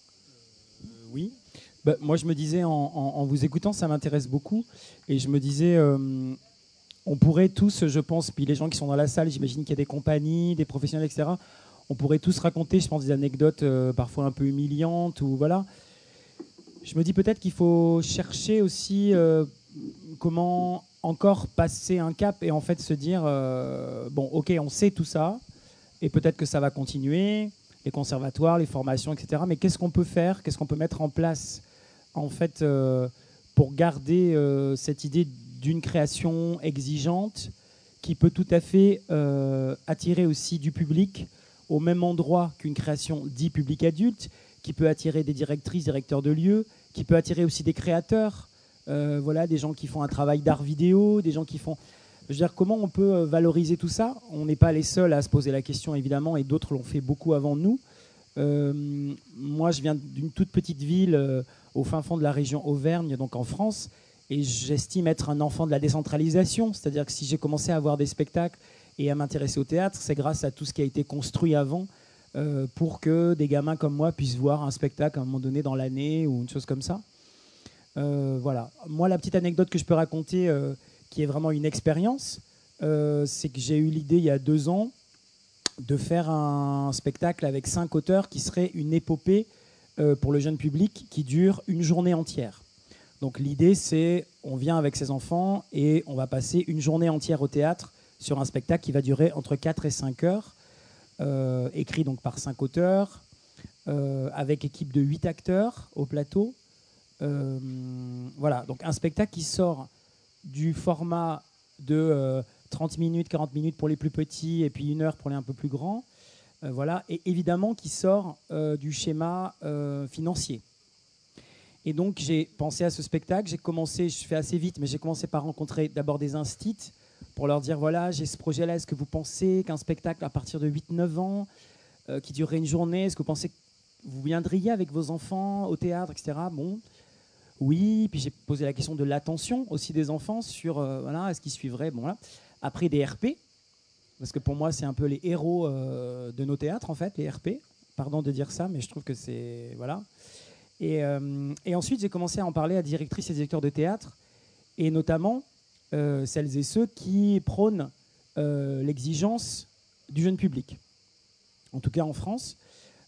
Oui. Moi, je me disais, en vous écoutant, ça m'intéresse beaucoup. Et je me disais, on pourrait tous, je pense, puis les gens qui sont dans la salle, j'imagine qu'il y a des compagnies, des professionnels, etc., on pourrait tous raconter, je pense, des anecdotes parfois un peu humiliantes. Ou voilà. Je me dis peut-être qu'il faut chercher aussi comment encore passer un cap et en fait se dire bon, ok, on sait tout ça et peut-être que ça va continuer, les conservatoires, les formations, etc. Mais qu'est-ce qu'on peut faire, qu'est-ce qu'on peut mettre en place en fait pour garder cette idée d'une création exigeante qui peut tout à fait attirer aussi du public au même endroit qu'une création dit public adulte, qui peut attirer des directrices, directeurs de lieux, qui peut attirer aussi des créateurs. Voilà, des gens qui font un travail d'art vidéo, des gens qui font... Je veux dire, comment on peut valoriser tout ça? On n'est pas les seuls à se poser la question, évidemment, et d'autres l'ont fait beaucoup avant nous. Moi, je viens d'une toute petite ville au fin fond de la région Auvergne, donc en France, et j'estime être un enfant de la décentralisation. C'est-à-dire que si j'ai commencé à voir des spectacles et à m'intéresser au théâtre, c'est grâce à tout ce qui a été construit avant pour que des gamins comme moi puissent voir un spectacle à un moment donné dans l'année ou une chose comme ça. Voilà. Moi, la petite anecdote que je peux raconter, qui est vraiment une expérience, c'est que j'ai eu l'idée il y a 2 ans de faire un spectacle avec 5 auteurs qui serait une épopée pour le jeune public qui dure une journée entière. Donc l'idée, c'est on vient avec ses enfants et on va passer une journée entière au théâtre sur un spectacle qui va durer entre 4 et 5 heures, écrit donc par 5 auteurs, avec équipe de 8 acteurs au plateau. Voilà, donc un spectacle qui sort du format de 30 minutes, 40 minutes pour les plus petits et puis 1 heure pour les un peu plus grands. Voilà, et évidemment qui sort du schéma financier. Et donc j'ai pensé à ce spectacle, j'ai commencé, je fais assez vite, mais j'ai commencé par rencontrer d'abord des instits pour leur dire voilà, j'ai ce projet-là, est-ce que vous pensez qu'un spectacle à partir de 8-9 ans qui durerait une journée, est-ce que vous pensez que vous viendriez avec vos enfants au théâtre, etc. Bon. Oui, puis j'ai posé la question de l'attention aussi des enfants sur voilà, est-ce qu'ils suivraient. Bon, voilà. Après des RP, parce que pour moi c'est un peu les héros de nos théâtres en fait, les RP. Pardon de dire ça, mais je trouve que c'est voilà. Et ensuite j'ai commencé à en parler à directrices et directeurs de théâtre, et notamment celles et ceux qui prônent l'exigence du jeune public. En tout cas en France,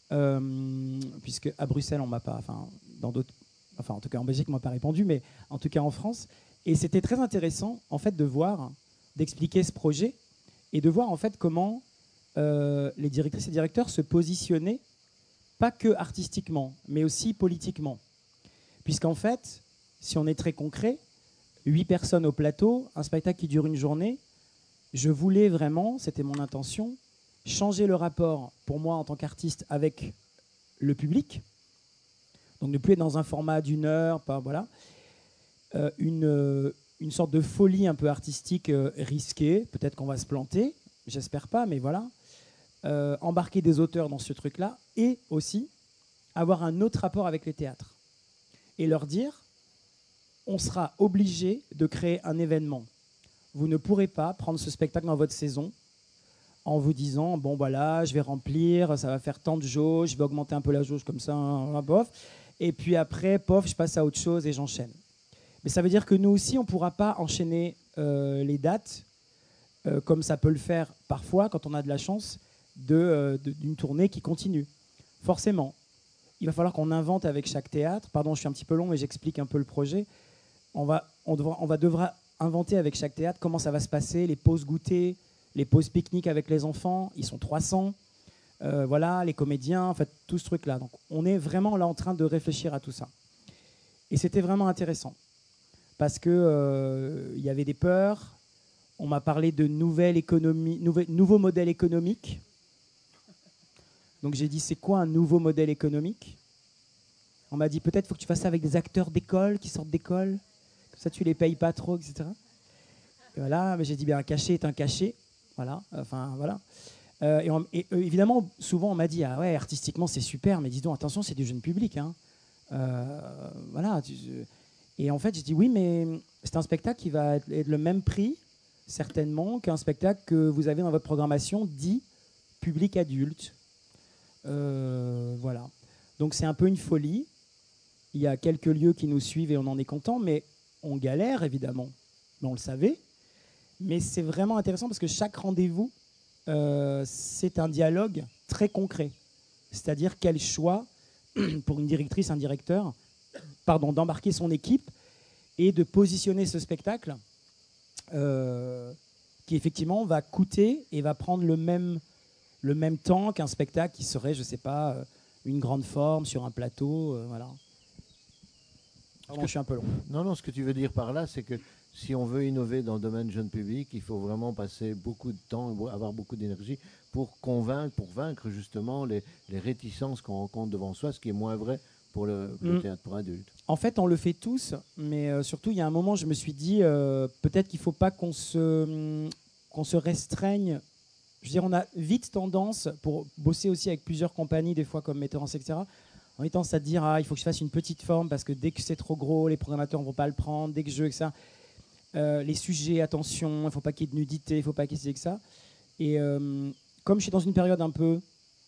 puisque à Bruxelles on m'a pas, enfin dans d'autres. Enfin, en tout cas, en Belgique, on m'a pas répondu, mais en tout cas en France. Et c'était très intéressant, en fait, de voir, d'expliquer ce projet et de voir, en fait, comment les directrices et directeurs se positionnaient, pas que artistiquement, mais aussi politiquement. Puisqu'en fait, si on est très concret, 8 personnes au plateau, un spectacle qui dure une journée. Je voulais vraiment, c'était mon intention, changer le rapport pour moi en tant qu'artiste avec le public. Donc ne plus être dans un format d'1 heure, pas, voilà. Une sorte de folie un peu artistique risquée. Peut-être qu'on va se planter, j'espère pas, mais voilà. Embarquer des auteurs dans ce truc-là et aussi avoir un autre rapport avec les théâtres. Et leur dire, on sera obligé de créer un événement. Vous ne pourrez pas prendre ce spectacle dans votre saison en vous disant, bon voilà, je vais remplir, ça va faire tant de jauges, je vais augmenter un peu la jauge comme ça, bof. Et puis après, pof, je passe à autre chose et j'enchaîne. Mais ça veut dire que nous aussi, on ne pourra pas enchaîner les dates comme ça peut le faire parfois quand on a de la chance d'une tournée qui continue. Forcément. Il va falloir qu'on invente avec chaque théâtre. Pardon, je suis un petit peu long, mais j'explique un peu le projet. On devra inventer avec chaque théâtre comment ça va se passer, les pauses goûter, les pauses pique-nique avec les enfants. Ils sont 300. Voilà, les comédiens, en fait, tout ce truc-là. Donc, on est vraiment là en train de réfléchir à tout ça. Et c'était vraiment intéressant parce que y avait des peurs. On m'a parlé de nouveaux modèles économiques. Donc j'ai dit, c'est quoi un nouveau modèle économique? On m'a dit, peut-être il faut que tu fasses ça avec des acteurs d'école qui sortent d'école. Comme ça, tu les payes pas trop, etc. Et voilà, mais j'ai dit, bien, un cachet est un cachet. Voilà, enfin, voilà. Évidemment, souvent, on m'a dit, ah ouais, artistiquement, c'est super, mais dis donc, attention, c'est du jeune public. Hein. Voilà. Et en fait, j'ai dit, oui, mais c'est un spectacle qui va être le même prix, certainement, qu'un spectacle que vous avez dans votre programmation dit public adulte. Voilà. Donc c'est un peu une folie. Il y a quelques lieux qui nous suivent et on en est content, mais on galère évidemment. Mais on le savait. Mais c'est vraiment intéressant parce que chaque rendez-vous, c'est un dialogue très concret. C'est-à-dire quel choix pour une directrice, un directeur, d'embarquer son équipe et de positionner ce spectacle qui effectivement va coûter et va prendre le même temps qu'un spectacle qui serait, je ne sais pas, une grande forme sur un plateau. Voilà. Pardon, je suis un peu long. Non, ce que tu veux dire par là, c'est que si on veut innover dans le domaine jeune public, il faut vraiment passer beaucoup de temps, avoir beaucoup d'énergie pour vaincre justement les réticences qu'on rencontre devant soi, ce qui est moins vrai pour le théâtre pour adultes. En fait, on le fait tous, mais surtout, il y a un moment, je me suis dit, peut-être qu'il ne faut pas qu'on se restreigne. Je veux dire, on a vite tendance, pour bosser aussi avec plusieurs compagnies, des fois comme metteur en scène, etc., on a tendance à dire, il faut que je fasse une petite forme, parce que dès que c'est trop gros, les programmateurs ne vont pas le prendre, dès que je veux que ça... les sujets, attention, il ne faut pas qu'il y ait de nudité, il ne faut pas qu'il y ait que ça. Et comme je suis dans une période un peu,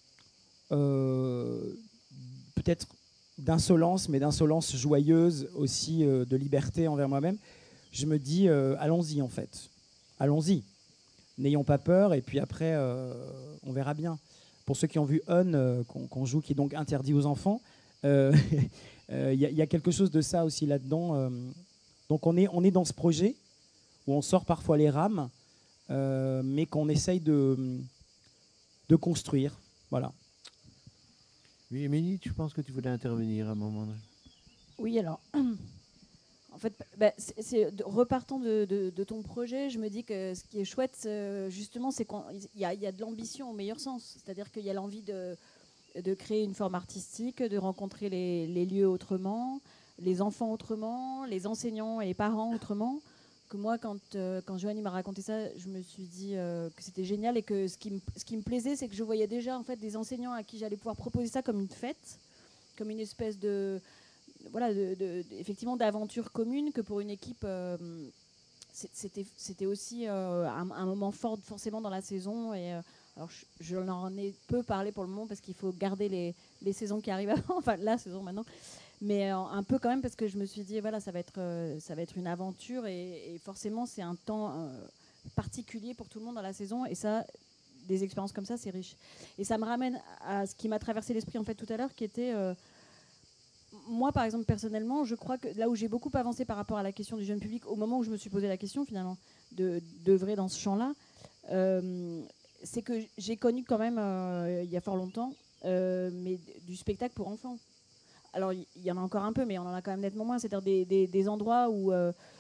peut-être d'insolence, mais d'insolence joyeuse aussi, de liberté envers moi-même, je me dis, allons-y en fait. Allons-y. N'ayons pas peur, et puis après, on verra bien. Pour ceux qui ont vu On, qu'on joue, qui est donc interdit aux enfants, y a quelque chose de ça aussi là-dedans. Donc on est dans ce projet où on sort parfois les rames, mais qu'on essaye de construire. Voilà. Oui, Émilie, tu penses que tu voulais intervenir à un moment donné? Oui, alors, en fait, repartant de ton projet, je me dis que ce qui est chouette, justement, c'est qu'il y a de l'ambition au meilleur sens. C'est-à-dire qu'il y a l'envie de créer une forme artistique, de rencontrer les lieux autrement, les enfants autrement, les enseignants et les parents autrement. Que moi, quand Joanie m'a raconté ça, je me suis dit que c'était génial et que ce qui me plaisait, c'est que je voyais déjà en fait des enseignants à qui j'allais pouvoir proposer ça comme une fête, comme une espèce de effectivement d'aventure commune, que pour une équipe, c'était aussi un moment fort forcément dans la saison. Et alors je n'en ai peu parlé pour le moment parce qu'il faut garder les saisons qui arrivent avant, enfin la saison maintenant. Mais un peu quand même parce que je me suis dit voilà, ça va être une aventure et forcément c'est un temps particulier pour tout le monde dans la saison, et ça, des expériences comme ça, c'est riche. Et ça me ramène à ce qui m'a traversé l'esprit en fait tout à l'heure, qui était moi par exemple personnellement, je crois que là où j'ai beaucoup avancé par rapport à la question du jeune public, au moment où je me suis posé la question finalement d'œuvrer dans ce champ-là, c'est que j'ai connu quand même il y a fort longtemps mais du spectacle pour enfants. Alors, il y en a encore un peu, mais on en a quand même nettement moins. C'est-à-dire des endroits où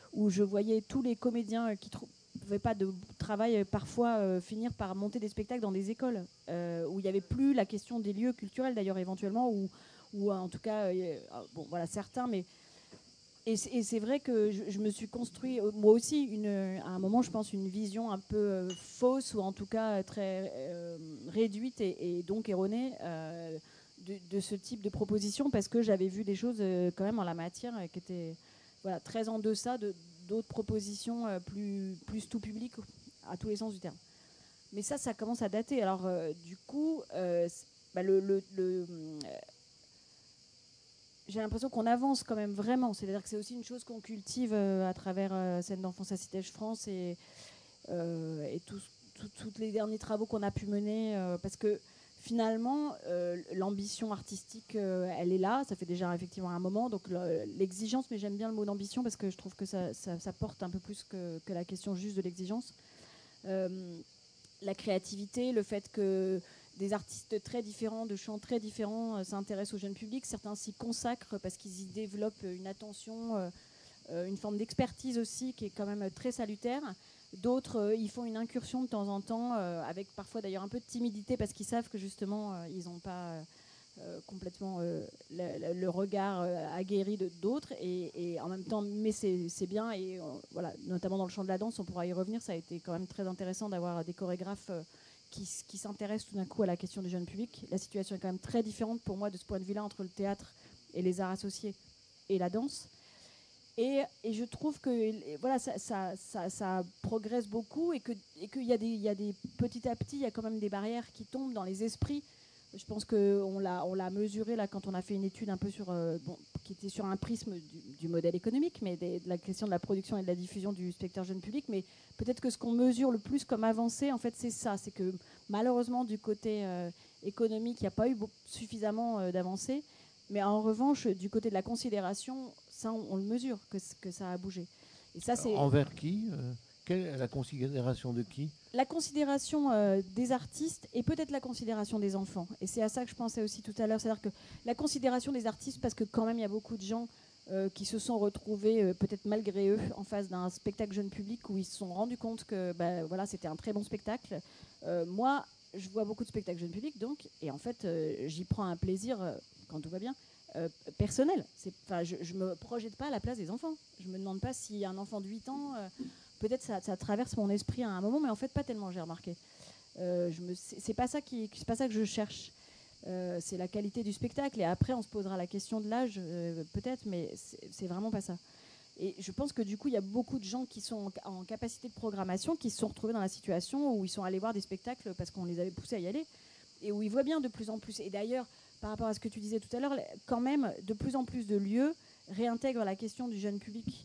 où je voyais tous les comédiens qui trouvaient pas de travail parfois finir par monter des spectacles dans des écoles, où il n'y avait plus la question des lieux culturels d'ailleurs éventuellement, ou en tout cas, bon voilà certains, mais et c'est vrai que je me suis construit moi aussi à un moment je pense une vision un peu fausse ou en tout cas très réduite et donc erronée de ce type de proposition, parce que j'avais vu des choses quand même en la matière qui étaient voilà, très en deçà d'autres propositions plus tout public à tous les sens du terme. Mais ça commence à dater. Alors du coup, j'ai l'impression qu'on avance quand même vraiment. C'est-à-dire que c'est aussi une chose qu'on cultive à travers Scènes d'enfance à Citège France et tous les derniers travaux qu'on a pu mener. Parce que finalement, l'ambition artistique, elle est là. Ça fait déjà effectivement un moment. Donc l'exigence, mais j'aime bien le mot d'ambition parce que je trouve que ça porte un peu plus que la question juste de l'exigence. La créativité, le fait que des artistes très différents, de champs très différents s'intéressent au jeune public. Certains s'y consacrent parce qu'ils y développent une attention, une forme d'expertise aussi qui est quand même très salutaire. D'autres, ils font une incursion de temps en temps, avec parfois d'ailleurs un peu de timidité parce qu'ils savent que justement, ils n'ont pas complètement le regard aguerri d'autres. Et en même temps, mais c'est bien. Et voilà, notamment dans le champ de la danse, on pourra y revenir. Ça a été quand même très intéressant d'avoir des chorégraphes qui s'intéressent tout d'un coup à la question du jeune public. La situation est quand même très différente pour moi de ce point de vue-là entre le théâtre et les arts associés et la danse. Et je trouve que voilà, ça progresse beaucoup et qu'il y a des petit à petit, il y a quand même des barrières qui tombent dans les esprits. Je pense qu'on l'a mesuré là quand on a fait une étude un peu qui était sur un prisme du modèle économique, mais de la question de la production et de la diffusion du spectacle jeune public. Mais peut-être que ce qu'on mesure le plus comme avancée, en fait, c'est ça. C'est que malheureusement, du côté économique, il n'y a pas eu suffisamment d'avancées. Mais en revanche, du côté de la considération, ça, on le mesure, que ça a bougé. Et ça, c'est envers qui la considération de qui? La considération des artistes et peut-être la considération des enfants. Et c'est à ça que je pensais aussi tout à l'heure. C'est-à-dire que la considération des artistes, parce que quand même, il y a beaucoup de gens qui se sont retrouvés, peut-être malgré eux, en face d'un spectacle jeune public où ils se sont rendus compte que voilà, c'était un très bon spectacle. Moi, je vois beaucoup de spectacles jeune public, donc, et en fait, j'y prends un plaisir, quand tout va bien, personnel. Je ne me projette pas à la place des enfants. Je ne me demande pas si un enfant de 8 ans... peut-être ça traverse mon esprit à un moment, mais en fait pas tellement, j'ai remarqué. C'est pas ça que je cherche. C'est la qualité du spectacle. Et après, on se posera la question de l'âge, peut-être, mais c'est vraiment pas ça. Et je pense que du coup, il y a beaucoup de gens qui sont en capacité de programmation, qui se sont retrouvés dans la situation où ils sont allés voir des spectacles parce qu'on les avait poussés à y aller, et où ils voient bien de plus en plus. Et d'ailleurs, par rapport à ce que tu disais tout à l'heure, quand même, de plus en plus de lieux réintègrent la question du jeune public.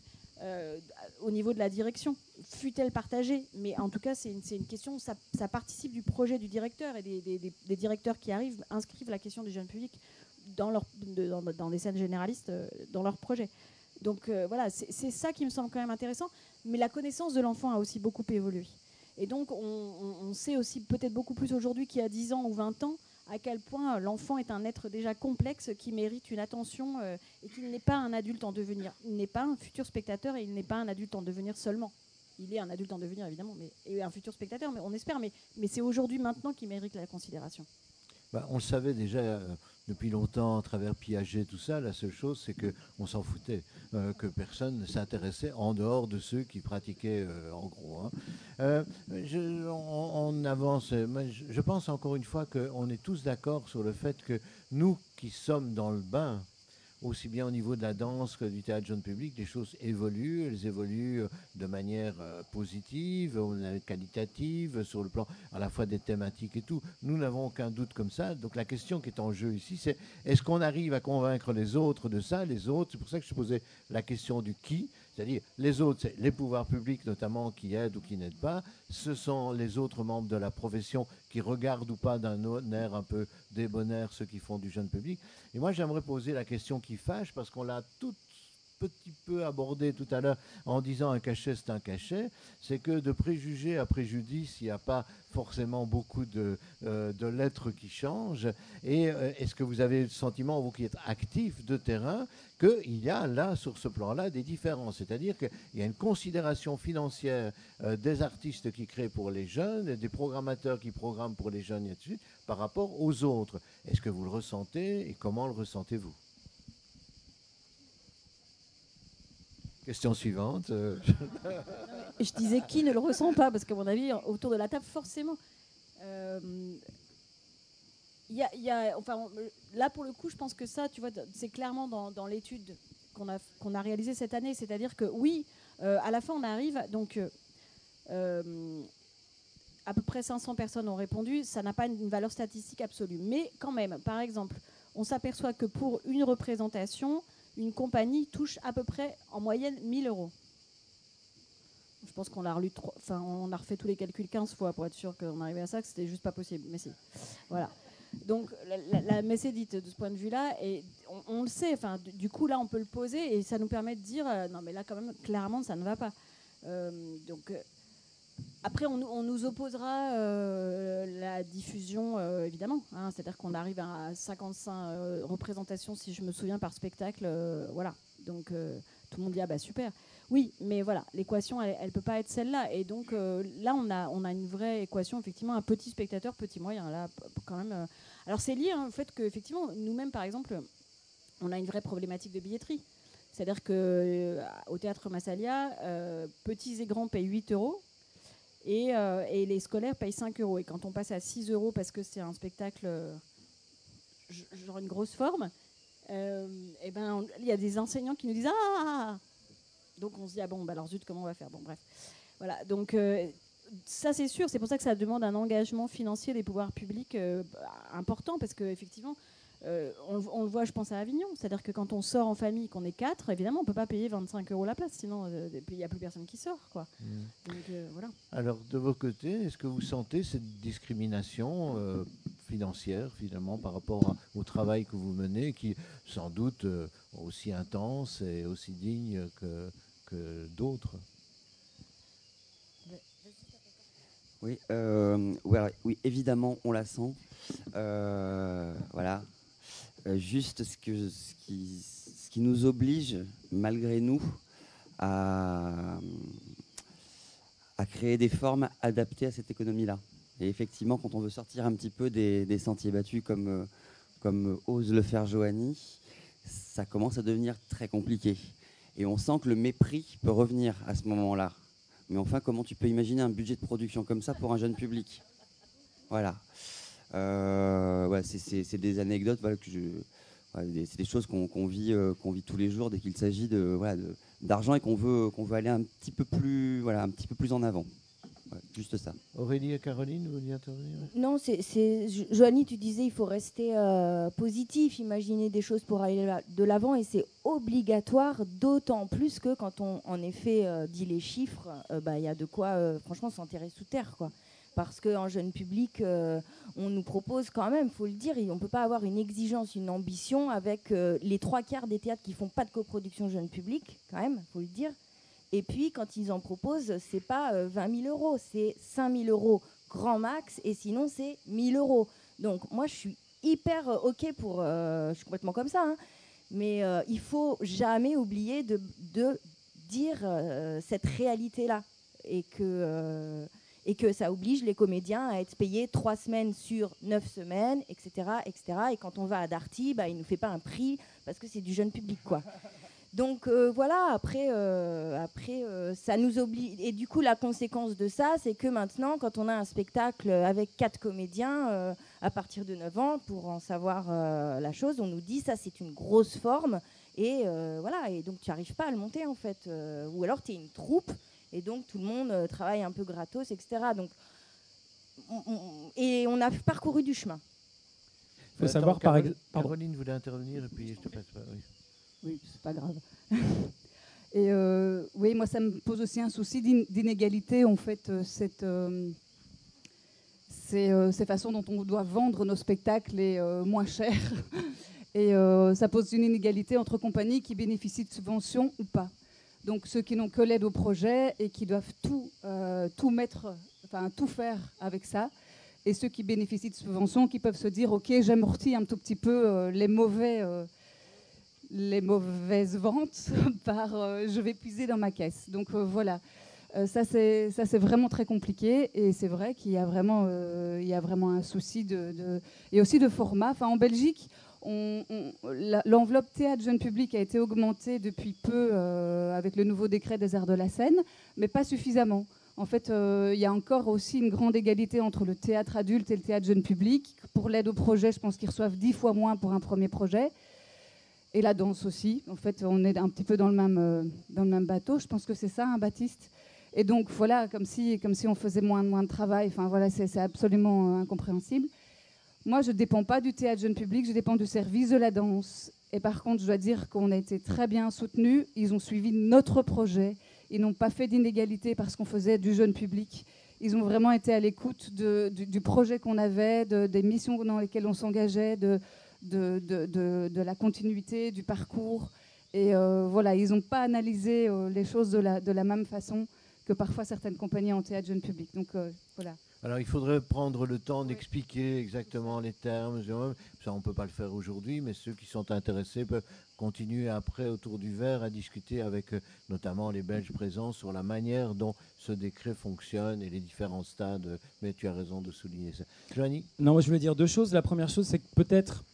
Au niveau de la direction, fut-elle partagée, mais en tout cas c'est une question, ça participe du projet du directeur, et des directeurs qui arrivent inscrivent la question du jeune public dans les scènes généralistes, dans leur projet. Donc voilà, c'est ça qui me semble quand même intéressant, mais la connaissance de l'enfant a aussi beaucoup évolué. Et donc on sait aussi peut-être beaucoup plus aujourd'hui qu'il y a 10 ans ou 20 ans à quel point l'enfant est un être déjà complexe qui mérite une attention et qu'il n'est pas un adulte en devenir. Il n'est pas un futur spectateur et il n'est pas un adulte en devenir seulement. Il est un adulte en devenir, évidemment, et un futur spectateur, mais on espère. Mais c'est aujourd'hui, maintenant, qu'il mérite la considération. On le savait déjà depuis longtemps à travers Piaget, tout ça. La seule chose, c'est qu'on s'en foutait, que personne ne s'intéressait en dehors de ceux qui pratiquaient, en gros. On avance. Je pense encore une fois qu'on est tous d'accord sur le fait que nous qui sommes dans le bain, aussi bien au niveau de la danse que du théâtre jeune public, les choses évoluent. Elles évoluent de manière positive, qualitative, sur le plan à la fois des thématiques et tout. Nous n'avons aucun doute comme ça. Donc la question qui est en jeu ici, c'est est-ce qu'on arrive à convaincre les autres de ça, les autres? C'est pour ça que je posais la question du qui. C'est-à-dire, les autres, c'est les pouvoirs publics notamment qui aident ou qui n'aident pas. Ce sont les autres membres de la profession qui regardent ou pas d'un air un peu débonnaire ceux qui font du jeune public. Et moi, j'aimerais poser la question qui fâche, parce qu'on l'a toute petit peu abordé tout à l'heure en disant un cachet, c'est un cachet, c'est que de préjugé à préjudice, il n'y a pas forcément beaucoup de lettres qui changent. Et est-ce que vous avez le sentiment, vous qui êtes actif de terrain, qu'il y a là, sur ce plan-là, des différences? C'est-à-dire qu'il y a une considération financière des artistes qui créent pour les jeunes, des programmateurs qui programment pour les jeunes, et ainsi de suite, par rapport aux autres. Est-ce que vous le ressentez et comment le ressentez-vous? Question suivante. Je disais qui ne le ressent pas, parce qu'à mon avis, autour de la table, forcément. Là, pour le coup, je pense que ça, tu vois, c'est clairement dans l'étude qu'on a réalisée cette année. C'est-à-dire que oui, à la fin, on arrive. Donc, à peu près 500 personnes ont répondu. Ça n'a pas une valeur statistique absolue. Mais quand même, par exemple, on s'aperçoit que pour une représentation, une compagnie touche à peu près en moyenne 1 000 €. Je pense qu'on l'a on a refait tous les calculs 15 fois pour être sûr qu'on arrivait à ça, que c'était juste pas possible. Mais si. Voilà. Donc, la messe est dite de ce point de vue-là, et on le sait. Du coup, là, on peut le poser et ça nous permet de dire non, mais là, quand même, clairement, ça ne va pas. Après, on nous opposera la diffusion, évidemment. C'est-à-dire qu'on arrive à 55 représentations, si je me souviens, par spectacle. Voilà. Donc, tout le monde dit ah bah super. Oui, mais voilà, l'équation, elle peut pas être celle-là. Et donc, là, on a une vraie équation, effectivement, un petit spectateur, petit moyen. Là, quand même. Alors, c'est lié au fait qu'effectivement, nous-mêmes, par exemple, on a une vraie problématique de billetterie. C'est-à-dire qu'au Théâtre Massalia, petits et grands payent 8 €. Et les scolaires payent 5 €. Et quand on passe à 6 € parce que c'est un spectacle genre une grosse forme, il y a des enseignants qui nous disent ah. Donc on se dit ah bon, bah alors zut, comment on va faire? Bon bref, voilà. Donc ça c'est sûr. C'est pour ça que ça demande un engagement financier des pouvoirs publics important, parce que effectivement. On le voit, je pense, à Avignon. C'est-à-dire que quand on sort en famille, qu'on est 4, évidemment, on ne peut pas payer 25 € la place. Sinon, il n'y a plus personne qui sort, quoi. Donc, voilà. Alors, de vos côtés, est-ce que vous sentez cette discrimination financière, finalement, par rapport au travail que vous menez, qui est sans doute aussi intense et aussi digne que d'autres? Oui, oui, évidemment, on la sent. Voilà. Juste ce qui nous oblige, malgré nous, à créer des formes adaptées à cette économie-là. Et effectivement, quand on veut sortir un petit peu des sentiers battus comme ose le faire Joanie, ça commence à devenir très compliqué. Et on sent que le mépris peut revenir à ce moment-là. Mais enfin, comment tu peux imaginer un budget de production comme ça pour un jeune public? Voilà. C'est des anecdotes, voilà, c'est des choses qu'on vit tous les jours dès qu'il s'agit d'argent et qu'on veut aller un petit peu plus en avant. Juste ça. Aurélie et Caroline, vous vouliez intervenir? Non, Joanie, tu disais il faut rester positif, imaginer des choses pour aller de l'avant, et c'est obligatoire, d'autant plus que quand on en effet dit les chiffres, il y a de quoi franchement s'enterrer sous terre, quoi. Parce qu'en jeune public, on nous propose quand même, il faut le dire, on ne peut pas avoir une exigence, une ambition avec les 3/4 des théâtres qui ne font pas de coproduction jeune public, quand même, il faut le dire. Et puis, quand ils en proposent, ce n'est pas 20 000 €, c'est 5 000 € grand max, et sinon, c'est 1 000 €. Donc, moi, je suis hyper OK pour... je suis complètement comme ça, hein, mais il ne faut jamais oublier de dire cette réalité-là, et que ça oblige les comédiens à être payés 3 semaines sur 9 semaines, etc., etc. Et quand on va à Darty, il ne nous fait pas un prix parce que c'est du jeune public, quoi. Donc voilà, après ça nous oblige. Et du coup, la conséquence de ça, c'est que maintenant, quand on a un spectacle avec 4 comédiens, à partir de 9 ans, pour en savoir la chose, on nous dit ça, c'est une grosse forme. Et voilà, et donc tu n'arrives pas à le monter, en fait. Ou alors tu es une troupe. Et donc, tout le monde travaille un peu gratos, etc. Donc, et on a parcouru du chemin. Il faut savoir, par exemple... Caroline voulait intervenir, et puis je te passe pas. Oui, c'est pas grave. Et oui, moi, ça me pose aussi un souci d'inégalité, en fait, ces façons dont on doit vendre nos spectacles est moins cher. Et ça pose une inégalité entre compagnies qui bénéficient de subventions ou pas. Donc ceux qui n'ont que l'aide au projet et qui doivent tout faire avec ça, et ceux qui bénéficient de subventions qui peuvent se dire ok, j'amortis un tout petit peu les mauvaises ventes par je vais puiser dans ma caisse. Donc voilà, ça c'est vraiment très compliqué, et c'est vrai qu'il y a vraiment un souci et aussi de format. Enfin, en Belgique, l'enveloppe théâtre jeune public a été augmentée depuis peu avec le nouveau décret des arts de la scène, mais pas suffisamment. En fait, il y a encore aussi une grande égalité entre le théâtre adulte et le théâtre jeune public. Pour l'aide au projet, je pense qu'ils reçoivent 10 fois moins pour un premier projet. Et la danse aussi. En fait, on est un petit peu dans le même bateau. Je pense que c'est ça, hein, Baptiste. Et donc, voilà, comme si on faisait moins de travail. Enfin, voilà, c'est absolument incompréhensible. Moi, je ne dépends pas du théâtre jeune public, je dépends du service de la danse. Et par contre, je dois dire qu'on a été très bien soutenus. Ils ont suivi notre projet. Ils n'ont pas fait d'inégalité parce qu'on faisait du jeune public. Ils ont vraiment été à l'écoute du projet qu'on avait, des missions dans lesquelles on s'engageait, de la continuité, du parcours. Et voilà, ils n'ont pas analysé les choses de la même façon que parfois certaines compagnies en théâtre jeune public. Donc voilà. Alors il faudrait prendre le temps d'expliquer exactement les termes. Ça, on ne peut pas le faire aujourd'hui, mais ceux qui sont intéressés peuvent continuer après autour du verre à discuter avec notamment les Belges présents sur la manière dont ce décret fonctionne et les différents stades. Mais tu as raison de souligner ça. Joanie ? Non, moi je voulais dire deux choses. La première chose, c'est que peut-être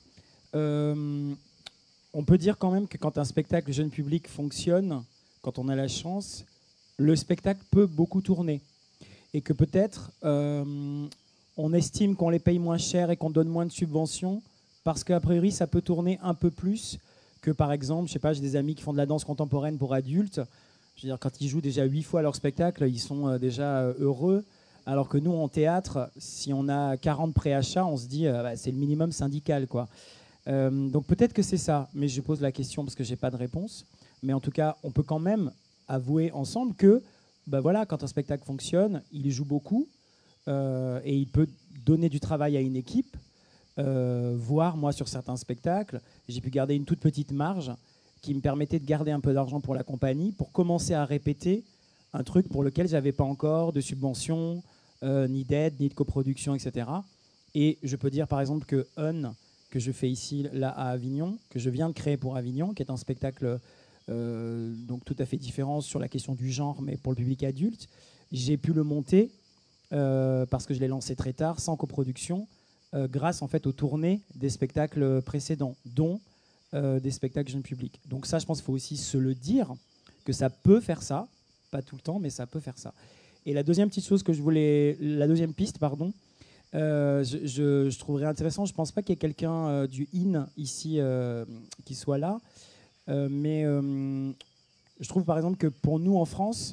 on peut dire quand même que quand un spectacle jeune public fonctionne, quand on a la chance, le spectacle peut beaucoup tourner. Et que peut-être on estime qu'on les paye moins cher et qu'on donne moins de subventions parce qu'a priori ça peut tourner un peu plus que par exemple, je sais pas, j'ai des amis qui font de la danse contemporaine pour adultes. Je veux dire, quand ils jouent déjà 8 fois leur spectacle, ils sont déjà heureux. Alors que nous, en théâtre, si on a 40 préachats, on se dit c'est le minimum syndical, quoi. Donc peut-être que c'est ça, mais je pose la question parce que j'ai pas de réponse. Mais en tout cas, on peut quand même avouer ensemble que voilà, quand un spectacle fonctionne, il joue beaucoup et il peut donner du travail à une équipe. Voire, moi, sur certains spectacles, j'ai pu garder une toute petite marge qui me permettait de garder un peu d'argent pour la compagnie pour commencer à répéter un truc pour lequel je n'avais pas encore de subvention, ni d'aide, ni de coproduction, etc. Et je peux dire, par exemple, que Un, que je fais ici, là, à Avignon, que je viens de créer pour Avignon, qui est un spectacle donc tout à fait différent sur la question du genre, mais pour le public adulte, j'ai pu le monter parce que je l'ai lancé très tard, sans coproduction, grâce en fait aux tournées des spectacles précédents, dont des spectacles jeunes publics. Donc ça, je pense qu'il faut aussi se le dire, que ça peut faire ça, pas tout le temps, mais ça peut faire ça. Et la deuxième petite chose que je voulais, la deuxième piste, pardon, je trouverais intéressant, je ne pense pas qu'il y ait quelqu'un du IN ici qui soit là, mais je trouve par exemple que pour nous en France,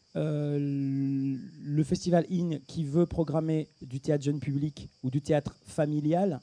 le festival IN qui veut programmer du théâtre jeune public ou du théâtre familial,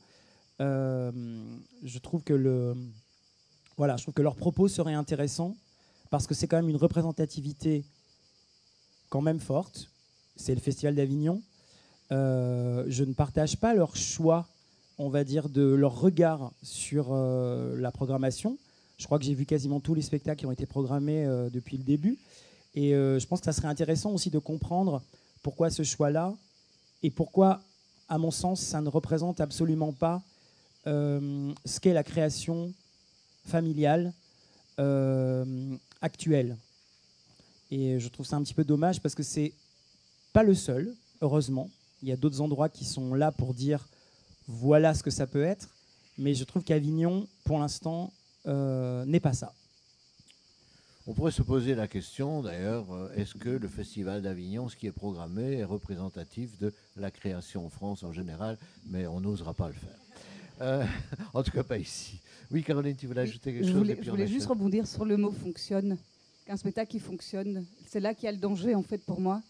je trouve que leur propos serait intéressant parce que c'est quand même une représentativité quand même forte. C'est le festival d'Avignon. Je ne partage pas leur choix, on va dire, de leur regard sur la programmation. Je crois que j'ai vu quasiment tous les spectacles qui ont été programmés depuis le début. Et je pense que ça serait intéressant aussi de comprendre pourquoi ce choix-là et pourquoi, à mon sens, ça ne représente absolument pas ce qu'est la création familiale actuelle. Et je trouve ça un petit peu dommage parce que c'est pas le seul, heureusement. Il y a d'autres endroits qui sont là pour dire voilà ce que ça peut être. Mais je trouve qu'Avignon, pour l'instant, n'est pas ça. On pourrait se poser la question, d'ailleurs, est-ce que le Festival d'Avignon, ce qui est programmé, est représentatif de la création en France en général, mais on n'osera pas le faire. En tout cas, pas ici. Oui, Caroline, tu voulais ajouter quelque chose? Je voulais juste rebondir sur le mot « fonctionne ». Qu'un spectacle qui fonctionne, c'est là qu'il y a le danger, en fait, pour moi.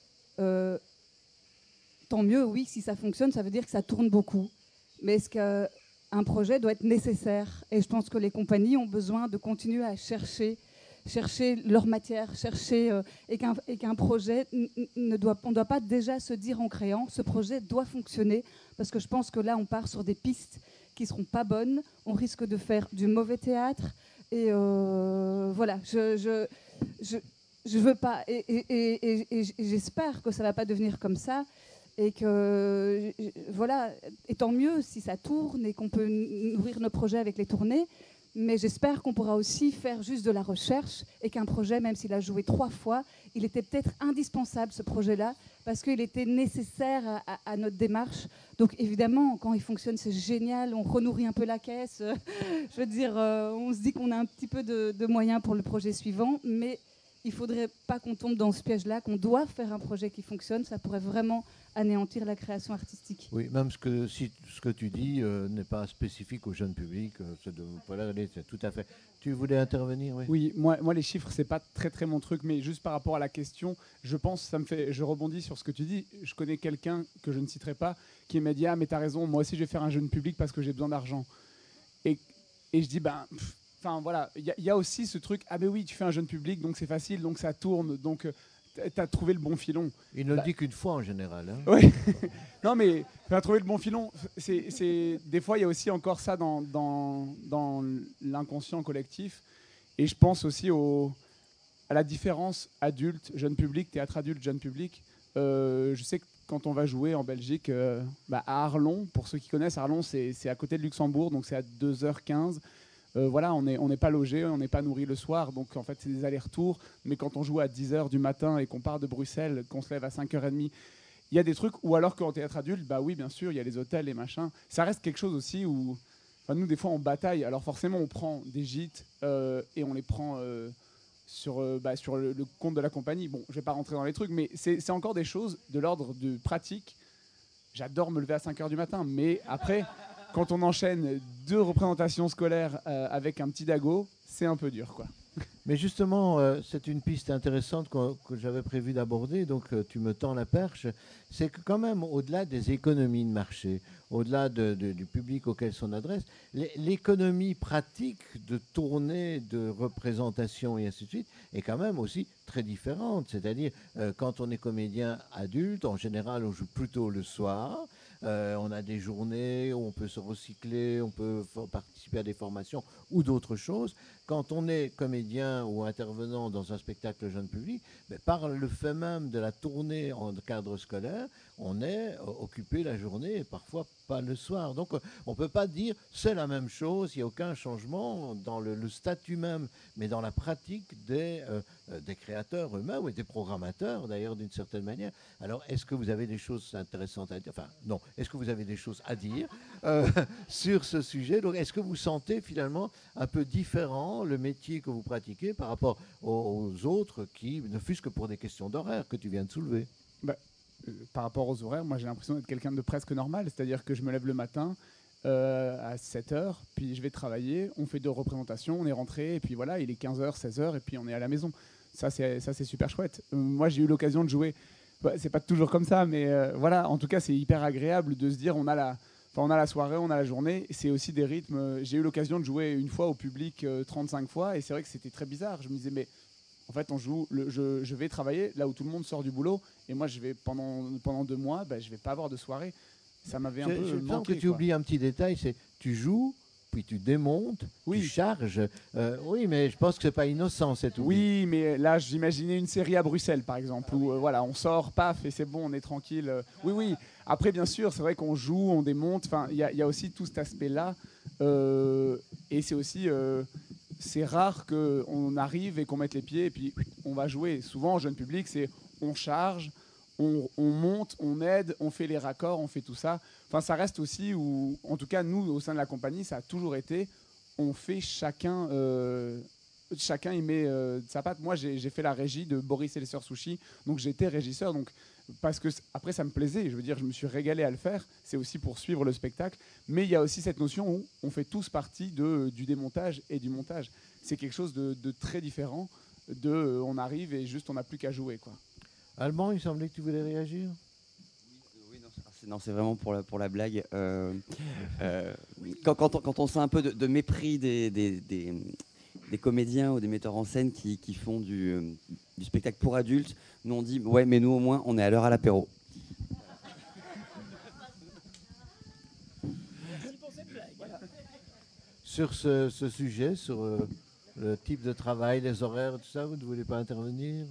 Tant mieux, oui, si ça fonctionne, ça veut dire que ça tourne beaucoup. Mais est-ce qu'un projet doit être nécessaire? Et je pense que les compagnies ont besoin de continuer à chercher leur matière, et qu'un projet on ne doit pas déjà se dire en créant, ce projet doit fonctionner, parce que je pense que là, on part sur des pistes qui ne seront pas bonnes, on risque de faire du mauvais théâtre. Et voilà, je veux pas, et j'espère que ça ne va pas devenir comme ça. Et que, voilà, et tant mieux si ça tourne et qu'on peut nourrir nos projets avec les tournées. Mais j'espère qu'on pourra aussi faire juste de la recherche et qu'un projet, même s'il a joué 3 fois, il était peut-être indispensable, ce projet-là, parce qu'il était nécessaire à notre démarche. Donc évidemment, quand il fonctionne, c'est génial, on renourrit un peu la caisse. Je veux dire, on se dit qu'on a un petit peu de moyens pour le projet suivant, mais il ne faudrait pas qu'on tombe dans ce piège-là, qu'on doit faire un projet qui fonctionne. Ça pourrait vraiment anéantir la création artistique. Oui, même ce que tu dis n'est pas spécifique au jeune public. Voilà, c'est tout à fait. Tu voulais intervenir, oui. Oui, moi les chiffres, c'est pas très mon truc, mais juste par rapport à la question, je pense, je rebondis sur ce que tu dis. Je connais quelqu'un que je ne citerai pas qui m'a dit, ah mais t'as raison, moi aussi je vais faire un jeune public parce que j'ai besoin d'argent. Et je dis, enfin voilà, il y a aussi ce truc, ah ben oui, tu fais un jeune public, donc c'est facile, donc ça tourne, donc tu as trouvé le bon filon. Il ne le dit qu'une fois en général. Hein. Oui. Non mais tu as trouvé le bon filon. Des fois, il y a aussi encore ça dans l'inconscient collectif. Et je pense aussi à la différence adulte, jeune public, théâtre adulte, jeune public. Je sais que quand on va jouer en Belgique, à Arlon, pour ceux qui connaissent, Arlon, c'est à côté de Luxembourg, donc c'est à 2h15. Voilà, on n'est pas logé, on n'est pas nourri le soir, donc en fait c'est des allers-retours. Mais quand on joue à 10h du matin et qu'on part de Bruxelles, qu'on se lève à 5h30, il y a des trucs. Ou alors qu'en théâtre adulte, bah oui, bien sûr, il y a les hôtels, les machins. Ça reste quelque chose aussi où, nous des fois on bataille. Alors forcément on prend des gîtes et on les prend sur le compte de la compagnie. Bon, je vais pas rentrer dans les trucs, mais c'est encore des choses de l'ordre de pratique. J'adore me lever à 5h du matin, mais après... Quand on enchaîne 2 représentations scolaires avec un petit dago, c'est un peu dur, quoi. Mais justement, c'est une piste intéressante que j'avais prévu d'aborder, donc tu me tends la perche. C'est que quand même, au-delà des économies de marché, au-delà du public auquel s'on adresse, l'économie pratique de tournée, de représentation et ainsi de suite est quand même aussi très différente. C'est-à-dire, quand on est comédien adulte, en général, on joue plutôt le soir. On a des journées où on peut se recycler, on peut participer à des formations ou d'autres choses. Quand on est comédien ou intervenant dans un spectacle jeune public, par le fait même de la tournée en cadre scolaire, on est occupé la journée et parfois pas le soir. Donc on ne peut pas dire c'est la même chose, il n'y a aucun changement dans le statut même, mais dans la pratique des créateurs eux-mêmes et des programmateurs d'ailleurs d'une certaine manière. Alors est-ce que vous avez des choses intéressantes à dire ? Enfin non, est-ce que vous avez des choses à dire sur ce sujet ? Donc est-ce que vous sentez finalement un peu différent le métier que vous pratiquez par rapport aux autres qui, ne fût-ce que pour des questions d'horaire que tu viens de soulever ? Par rapport aux horaires, moi j'ai l'impression d'être quelqu'un de presque normal, c'est-à-dire que je me lève le matin à 7h, puis je vais travailler, on fait 2 représentations, on est rentré, et puis voilà, il est 15h, 16h, et puis on est à la maison. Ça c'est super chouette. Moi j'ai eu l'occasion de jouer, c'est pas toujours comme ça, mais voilà, en tout cas c'est hyper agréable de se dire on a la soirée, on a la journée, c'est aussi des rythmes. J'ai eu l'occasion de jouer une fois au public 35 fois, et c'est vrai que c'était très bizarre. Je me disais, mais en fait, je vais travailler là où tout le monde sort du boulot, et moi, je vais pendant 2 mois, je vais pas avoir de soirée. Ça m'avait un peu manqué. Je pense que tu oublies un petit détail, c'est tu joues, puis tu démontes, tu charges. Oui, mais je pense que c'est pas innocent cette oubli. Oui, mais là, j'imaginais une série à Bruxelles, par exemple, où voilà, on sort, paf, et c'est bon, on est tranquille. Oui. Après, bien sûr, c'est vrai qu'on joue, on démonte. Enfin, il y a aussi tout cet aspect-là, et c'est aussi. C'est rare qu'on arrive et qu'on mette les pieds et puis on va jouer. Souvent, en jeune public, c'est on charge, on monte, on aide, on fait les raccords, on fait tout ça. Enfin, ça reste aussi, ou en tout cas, nous, au sein de la compagnie, ça a toujours été, on fait chacun y met de sa patte. Moi, j'ai fait la régie de Boris et les Sœurs Sushi, donc j'étais régisseur. Donc, parce que après, ça me plaisait. Je veux dire, je me suis régalé à le faire. C'est aussi pour suivre le spectacle. Mais il y a aussi cette notion où on fait tous partie du démontage et du montage. C'est quelque chose de très différent. On arrive et juste on n'a plus qu'à jouer, quoi. Alban, il semblait que tu voulais réagir. Oui, non, c'est vraiment pour la blague. Quand on sent un peu de mépris des comédiens ou des metteurs en scène qui font du spectacle pour adultes, nous on dit ouais, mais nous au moins on est à l'heure à l'apéro. sur ce sujet, sur le type de travail, les horaires, tout ça, vous ne voulez pas intervenir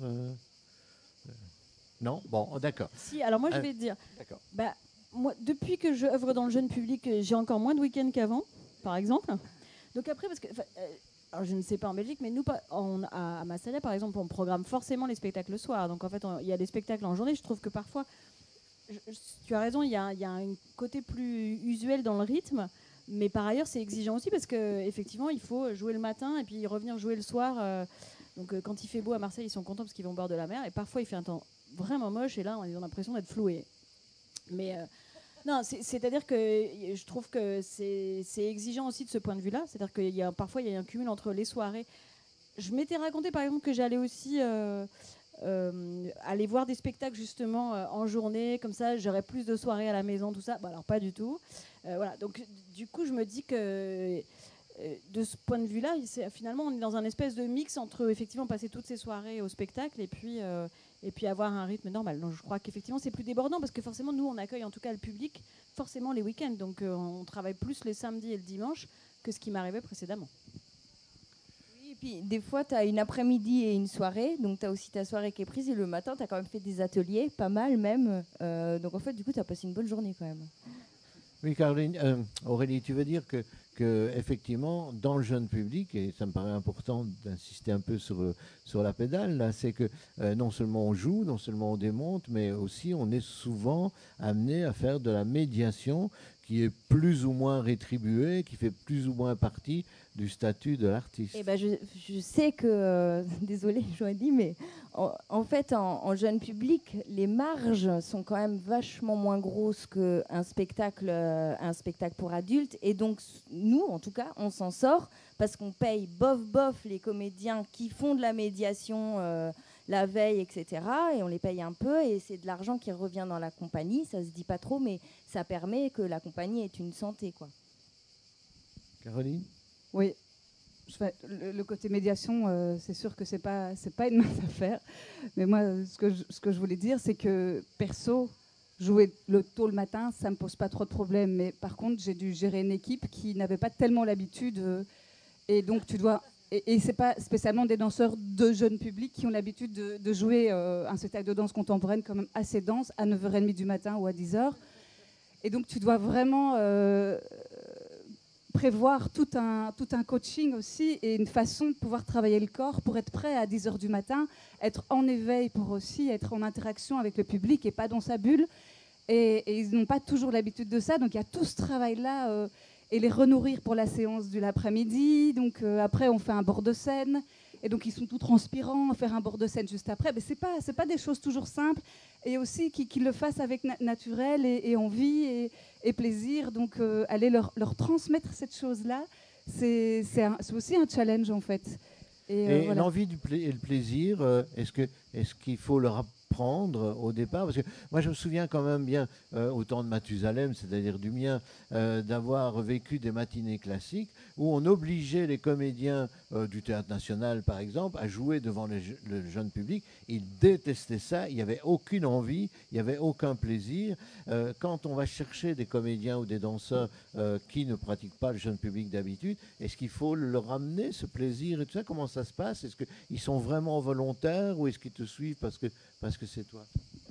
Non. Bon, d'accord. Si, alors moi je vais te dire. D'accord. Moi, depuis que je œuvre dans le jeune public, j'ai encore moins de week-ends qu'avant, par exemple. Donc après, parce que, alors je ne sais pas en Belgique, mais nous, à Massalia, par exemple, on programme forcément les spectacles le soir. Donc en fait, il y a des spectacles en journée. Je trouve que parfois, tu as raison, il y a un côté plus usuel dans le rythme. Mais par ailleurs, c'est exigeant aussi parce qu'effectivement, il faut jouer le matin et puis revenir jouer le soir. Donc quand il fait beau à Marseille, ils sont contents parce qu'ils vont au bord de la mer. Et parfois, il fait un temps vraiment moche et là, on a l'impression d'être floué. Mais non, c'est-à-dire que je trouve que c'est exigeant aussi de ce point de vue-là. C'est-à-dire que parfois, il y a un cumul entre les soirées. Je m'étais raconté, par exemple, que j'allais aussi aller voir des spectacles, justement, en journée. Comme ça, j'aurais plus de soirées à la maison, tout ça. Alors, pas du tout. Voilà. Donc, du coup, je me dis que de ce point de vue-là, finalement, on est dans un espèce de mix entre, effectivement, passer toutes ces soirées au spectacle et puis avoir un rythme normal. Donc je crois qu'effectivement c'est plus débordant parce que forcément nous on accueille en tout cas le public forcément les week-ends. Donc on travaille plus les samedis et le dimanche que ce qui m'arrivait précédemment. Oui, et puis des fois tu as une après-midi et une soirée, donc tu as aussi ta soirée qui est prise et le matin tu as quand même fait des ateliers, pas mal même. Donc en fait du coup tu as passé une bonne journée quand même. Oui, Caroline, Aurélie, tu veux dire que effectivement, dans le jeune public, et ça me paraît important d'insister un peu sur la pédale, là, c'est que non seulement on joue, non seulement on démonte, mais aussi on est souvent amené à faire de la médiation qui est plus ou moins rétribuée, qui fait plus ou moins partie du statut de l'artiste. Eh ben je sais que, désolée, j'aurais dit, mais en fait, en jeune public, les marges sont quand même vachement moins grosses qu'un spectacle pour adultes. Et donc, nous, en tout cas, on s'en sort parce qu'on paye bof les comédiens qui font de la médiation la veille, etc. Et on les paye un peu et c'est de l'argent qui revient dans la compagnie. Ça se dit pas trop, mais ça permet que la compagnie ait une santé, quoi. Caroline ? Oui. Le côté médiation, c'est sûr que c'est pas une mince affaire. Mais moi, ce que je voulais dire, c'est que perso, jouer tôt le matin, ça me pose pas trop de problèmes. Mais par contre, j'ai dû gérer une équipe qui n'avait pas tellement l'habitude. Et donc, tu dois. Et c'est pas spécialement des danseurs de jeunes publics qui ont l'habitude de jouer un spectacle de danse contemporaine quand même assez dense à 9h30 du matin ou à 10h. Et donc, tu dois vraiment prévoir tout un coaching aussi et une façon de pouvoir travailler le corps pour être prêt à 10h du matin, être en éveil pour aussi être en interaction avec le public et pas dans sa bulle. Et ils n'ont pas toujours l'habitude de ça. Donc, il y a tout ce travail-là et les renourrir pour la séance de l'après-midi. Donc, après, on fait un bord de scène. Et donc, ils sont tout transpirants, faire un bord de scène juste après. Mais c'est pas des choses toujours simples. Et aussi qu'ils le fassent avec naturel et envie et plaisir. Donc, aller leur transmettre cette chose-là, c'est aussi un challenge, en fait. Et voilà. l'envie et le plaisir, est-ce qu'il faut leur apprendre au départ? Parce que moi, je me souviens quand même bien, au temps de Mathusalem, c'est-à-dire du mien, d'avoir vécu des matinées classiques où on obligeait les comédiens du Théâtre National, par exemple, à jouer devant le jeune public. Ils détestaient ça, il n'y avait aucune envie, il n'y avait aucun plaisir. Quand on va chercher des comédiens ou des danseurs qui ne pratiquent pas le jeune public d'habitude, est-ce qu'il faut leur amener ce plaisir et tout ça? Comment ça se passe? Est-ce qu'ils sont vraiment volontaires ou est-ce qu'ils te suivent parce que c'est toi?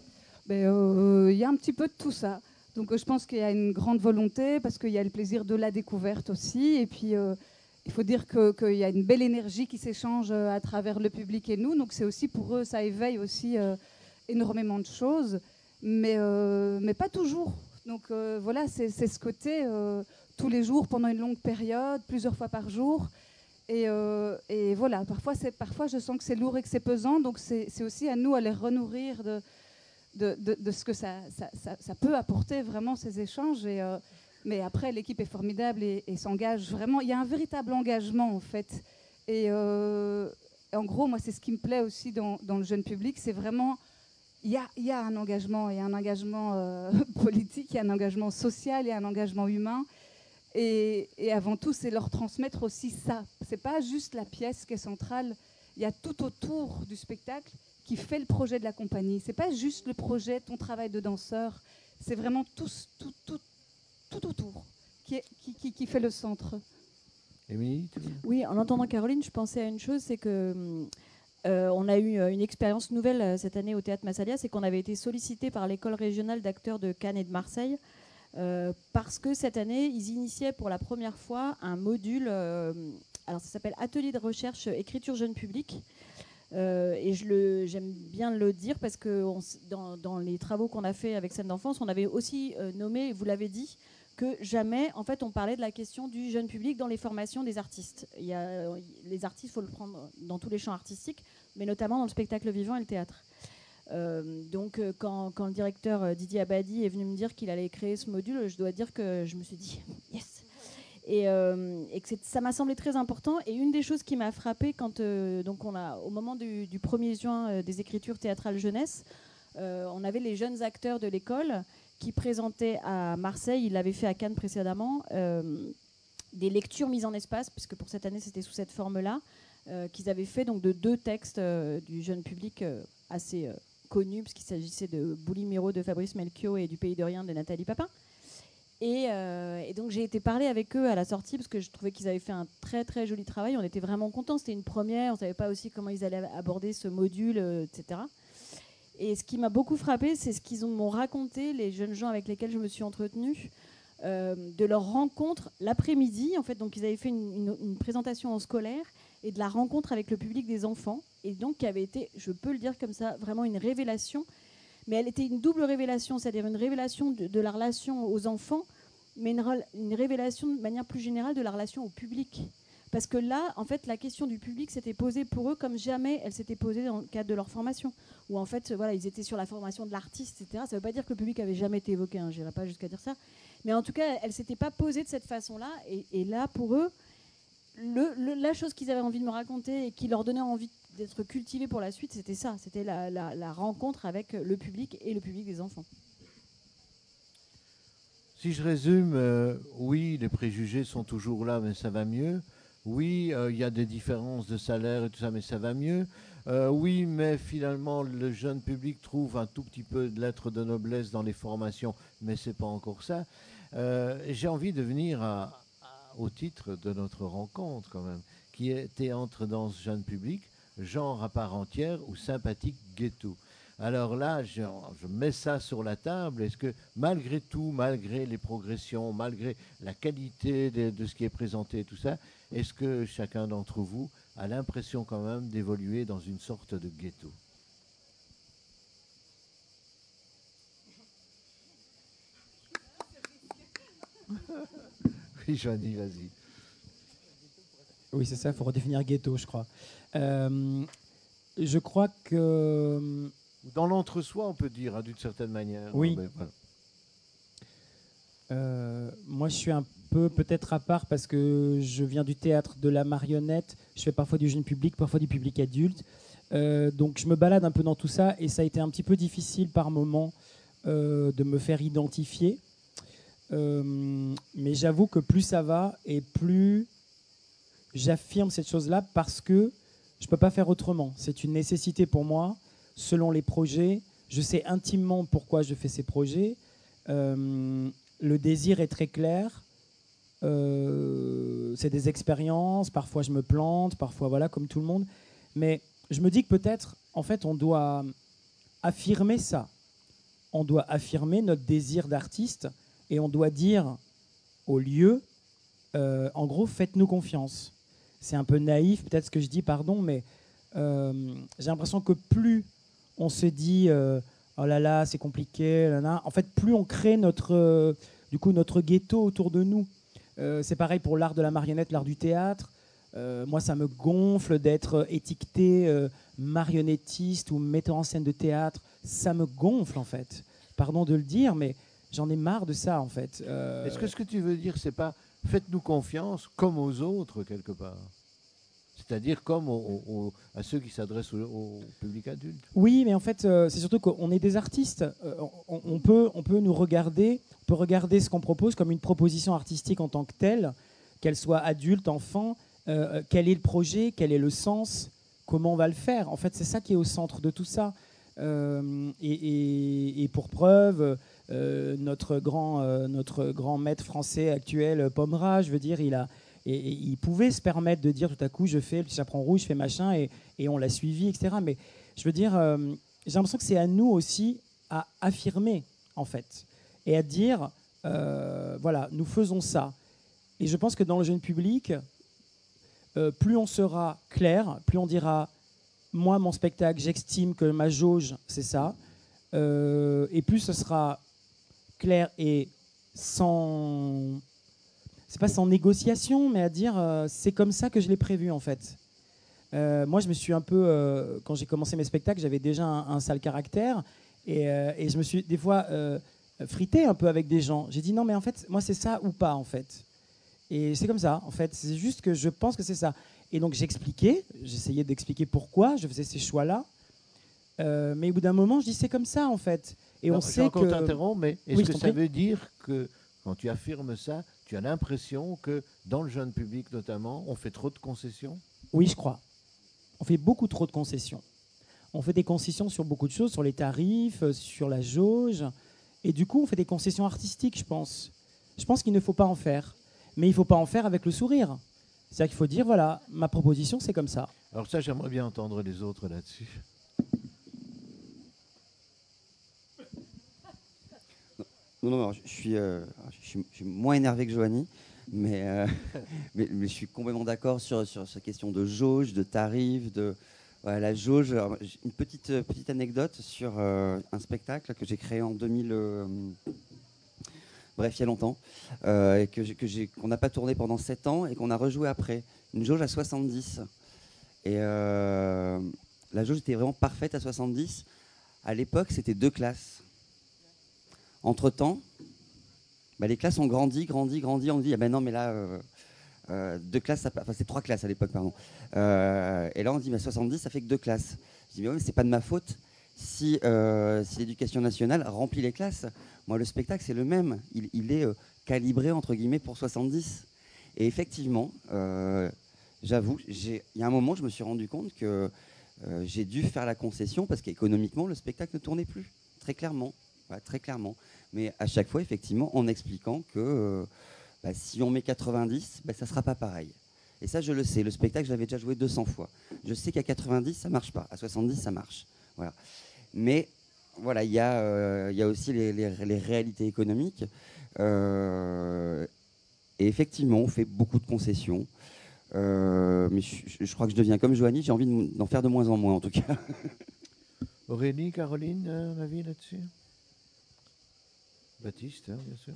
Il y a un petit peu de tout ça. Donc je pense qu'il y a une grande volonté parce qu'il y a le plaisir de la découverte aussi. Et puis il faut dire qu'il y a une belle énergie qui s'échange à travers le public et nous. Donc c'est aussi pour eux, ça éveille aussi énormément de choses. Mais pas toujours. Donc voilà, c'est ce côté tous les jours pendant une longue période, plusieurs fois par jour. Et voilà, parfois je sens que c'est lourd et que c'est pesant. Donc c'est aussi à nous à les renourrir de ce que ça peut apporter vraiment ces échanges. Mais après, l'équipe est formidable et s'engage vraiment. Il y a un véritable engagement en fait. Et en gros, moi, c'est ce qui me plaît aussi dans le jeune public, c'est vraiment il y a un engagement, il y a un engagement politique, il y a un engagement social, il y a un engagement humain. Et avant tout, c'est leur transmettre aussi ça. C'est pas juste la pièce qui est centrale. Il y a tout autour du spectacle qui fait le projet de la compagnie. C'est pas juste le projet, ton travail de danseur. C'est vraiment tout autour qui fait le centre. Émilie, Oui, en entendant Caroline, je pensais à une chose, c'est que on a eu une expérience nouvelle cette année au Théâtre Massalia, c'est qu'on avait été sollicité par l'école régionale d'acteurs de Cannes et de Marseille, parce que cette année, ils initiaient pour la première fois un module, alors ça s'appelle Atelier de recherche écriture jeune public. Et j'aime bien le dire parce que dans les travaux qu'on a fait avec Scène d'enfance, on avait aussi nommé, vous l'avez dit, que jamais, en fait, on parlait de la question du jeune public dans les formations des artistes. Les artistes, il faut le prendre dans tous les champs artistiques, mais notamment dans le spectacle vivant et le théâtre. Donc, quand le directeur Didier Abadi est venu me dire qu'il allait créer ce module, je dois dire que je me suis dit « yes !» Et que ça m'a semblé très important. Et une des choses qui m'a frappée quand donc au moment du 1er juin des écritures théâtrales jeunesse, on avait les jeunes acteurs de l'école qui présentaient à Marseille, ils l'avaient fait à Cannes précédemment, des lectures mises en espace, puisque pour cette année c'était sous cette forme-là, qu'ils avaient fait donc de 2 textes du jeune public assez connus, puisqu'il s'agissait de Boulimiro de Fabrice Melchior et du Pays de Rien de Nathalie Papin. Et donc j'ai été parler avec eux à la sortie parce que je trouvais qu'ils avaient fait un très très joli travail. On était vraiment contents, c'était une première, on ne savait pas aussi comment ils allaient aborder ce module, etc. Et ce qui m'a beaucoup frappé, c'est ce qu'ils m'ont raconté, les jeunes gens avec lesquels je me suis entretenue, de leur rencontre l'après-midi. En fait, donc ils avaient fait une présentation en scolaire et de la rencontre avec le public des enfants. Et donc qui avait été, je peux le dire comme ça, vraiment une révélation. Mais elle était une double révélation, c'est-à-dire une révélation de la relation aux enfants, mais une révélation de manière plus générale de la relation au public. Parce que là, en fait, la question du public s'était posée pour eux comme jamais elle s'était posée dans le cadre de leur formation. Où en fait, voilà, ils étaient sur la formation de l'artiste, etc. Ça ne veut pas dire que le public avait jamais été évoqué, hein, je n'irai pas jusqu'à dire ça. Mais en tout cas, elle ne s'était pas posée de cette façon-là. Et là, pour eux, la chose qu'ils avaient envie de me raconter et qui leur donnait envie d'être cultivés pour la suite, c'était ça, c'était la rencontre avec le public et le public des enfants. Si je résume, oui, les préjugés sont toujours là, mais ça va mieux. Oui, il y a des différences de salaire et tout ça, mais ça va mieux. Oui, mais finalement, le jeune public trouve un tout petit peu de lettres de noblesse dans les formations, mais c'est pas encore ça. J'ai envie de venir au titre de notre rencontre, quand même, qui est Théâtre dans ce jeune public, genre à part entière ou sympathique ghetto. Alors là, je mets ça sur la table. Est-ce que malgré tout, malgré les progressions, malgré la qualité de ce qui est présenté et tout ça, est-ce que chacun d'entre vous a l'impression quand même d'évoluer dans une sorte de ghetto ? Oui, Joanie, vas-y. Oui, c'est ça, il faut redéfinir ghetto, je crois. Je crois que... Dans l'entre-soi, on peut dire, hein, d'une certaine manière. Oui. Mais voilà. Moi, je suis un peu peut-être à part parce que je viens du théâtre de la marionnette. Je fais parfois du jeune public, parfois du public adulte. Donc, je me balade un peu dans tout ça et ça a été un petit peu difficile par moments de me faire identifier. Mais j'avoue que plus ça va et plus j'affirme cette chose-là parce que je ne peux pas faire autrement. C'est une nécessité pour moi. Selon les projets, je sais intimement pourquoi je fais ces projets. Le désir est très clair. C'est des expériences. Parfois, je me plante. Parfois, voilà, comme tout le monde. Mais je me dis que peut-être, en fait, on doit affirmer ça. On doit affirmer notre désir d'artiste et on doit dire au lieu, en gros, faites-nous confiance. C'est un peu naïf, peut-être ce que je dis, pardon, mais j'ai l'impression que plus on se dit oh là là, c'est compliqué, là là. En fait, plus on crée notre ghetto autour de nous. C'est pareil pour l'art de la marionnette, l'art du théâtre. Moi, ça me gonfle d'être étiqueté marionnettiste ou metteur en scène de théâtre. Ça me gonfle, en fait. Pardon de le dire, mais j'en ai marre de ça, en fait. Est-ce que ce que tu veux dire, c'est pas faites-nous confiance comme aux autres, quelque part ? C'est-à-dire comme à ceux qui s'adressent au public adulte. Oui, mais en fait, c'est surtout qu'on est des artistes. On peut nous regarder, on peut regarder ce qu'on propose comme une proposition artistique en tant que telle, qu'elle soit adulte, enfant. Quel est le projet, quel est le sens, comment on va le faire. En fait, c'est ça qui est au centre de tout ça. Et pour preuve, notre grand maître français actuel, Pomera, je veux dire, Et il pouvait se permettre de dire tout à coup, je fais le chaperon rouge, je fais machin, et on l'a suivi, etc. Mais je veux dire, j'ai l'impression que c'est à nous aussi à affirmer, en fait, et à dire, voilà, nous faisons ça. Et je pense que dans le jeune public, plus on sera clair, plus on dira, moi, mon spectacle, j'estime que ma jauge, c'est ça, et plus ce sera clair et sans... C'est pas sans négociation, mais à dire c'est comme ça que je l'ai prévu en fait. Moi, je me suis un peu, quand j'ai commencé mes spectacles, j'avais déjà un sale caractère et je me suis des fois frité un peu avec des gens. J'ai dit non, mais en fait, moi, c'est ça ou pas en fait. Et c'est comme ça en fait. C'est juste que je pense que c'est ça. Et donc j'expliquais, j'essayais d'expliquer pourquoi je faisais ces choix-là. Mais au bout d'un moment, je dis c'est comme ça en fait. Et alors, on sait que. t'interromps, mais est-ce Oui, que ça veut dire que quand tu affirmes ça, tu as l'impression que dans le jeune public notamment, on fait trop de concessions? Oui, je crois. On fait beaucoup trop de concessions. On fait des concessions sur beaucoup de choses, sur les tarifs, sur la jauge. Et du coup, on fait des concessions artistiques, je pense. Je pense qu'il ne faut pas en faire. Mais il ne faut pas en faire avec le sourire. C'est-à-dire qu'il faut dire, voilà, ma proposition, c'est comme ça. Alors ça, j'aimerais bien entendre les autres là-dessus. Non, je suis moins énervé que Joanie, mais je suis complètement d'accord sur cette question de jauge, de tarif, de voilà, la jauge. Alors, une petite anecdote sur un spectacle que j'ai créé en 2000, bref, il y a longtemps, et qu'on n'a pas tourné pendant 7 ans et qu'on a rejoué après. Une jauge à 70. Et la jauge était vraiment parfaite à 70. À l'époque, c'était 2 classes. Entre-temps, les classes ont grandi. On dit, ah ben non, mais là, 2 classes, enfin c'est 3 classes à l'époque, pardon. Et là, on dit, 70, ça fait que 2 classes. Je dis, mais oui, mais c'est pas de ma faute si l'éducation nationale remplit les classes. Moi, le spectacle, c'est le même. Il est calibré, entre guillemets, pour 70. Et effectivement, j'avoue, il y a un moment, je me suis rendu compte que j'ai dû faire la concession parce qu'économiquement, le spectacle ne tournait plus, très clairement. Voilà, très clairement. Mais à chaque fois, effectivement, en expliquant que si on met 90, ça ne sera pas pareil. Et ça, je le sais. Le spectacle, je l'avais déjà joué 200 fois. Je sais qu'à 90, ça ne marche pas. À 70, ça marche. Voilà. Mais voilà, il y a aussi les réalités économiques. Et effectivement, on fait beaucoup de concessions. Mais je crois que je deviens comme Joanie. J'ai envie d'en faire de moins en moins, en tout cas. Aurélie, Caroline, un avis là-dessus? Baptiste, hein, bien sûr.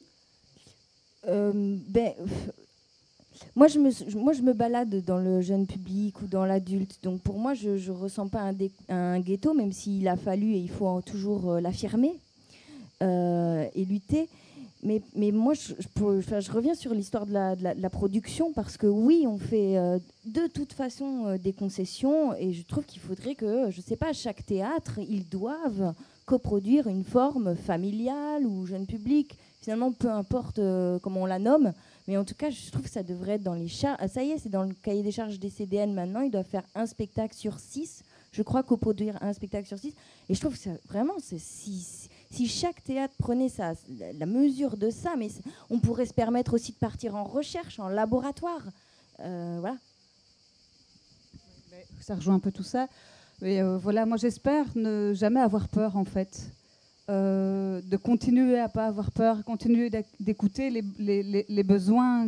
Moi, je me balade dans le jeune public ou dans l'adulte. Donc, pour moi, je ne ressens pas un ghetto, même s'il a fallu et il faut toujours l'affirmer et lutter. Mais moi, je reviens sur l'histoire de la production parce que oui, on fait de toute façon des concessions et je trouve qu'il faudrait que, je ne sais pas, chaque théâtre, ils doivent coproduire une forme familiale ou jeune public. Finalement, peu importe comment on la nomme, mais en tout cas, je trouve que ça devrait être dans les charges. Ah, ça y est, c'est dans le cahier des charges des CDN maintenant. Ils doivent faire un spectacle sur 6. Je crois coproduire un spectacle sur 6. Et je trouve que vraiment, si chaque théâtre prenait la mesure de ça, mais on pourrait se permettre aussi de partir en recherche, en laboratoire. Voilà. Ça rejoint un peu tout ça. Et voilà, moi j'espère ne jamais avoir peur en fait. De continuer à pas avoir peur, continuer d'écouter les besoins,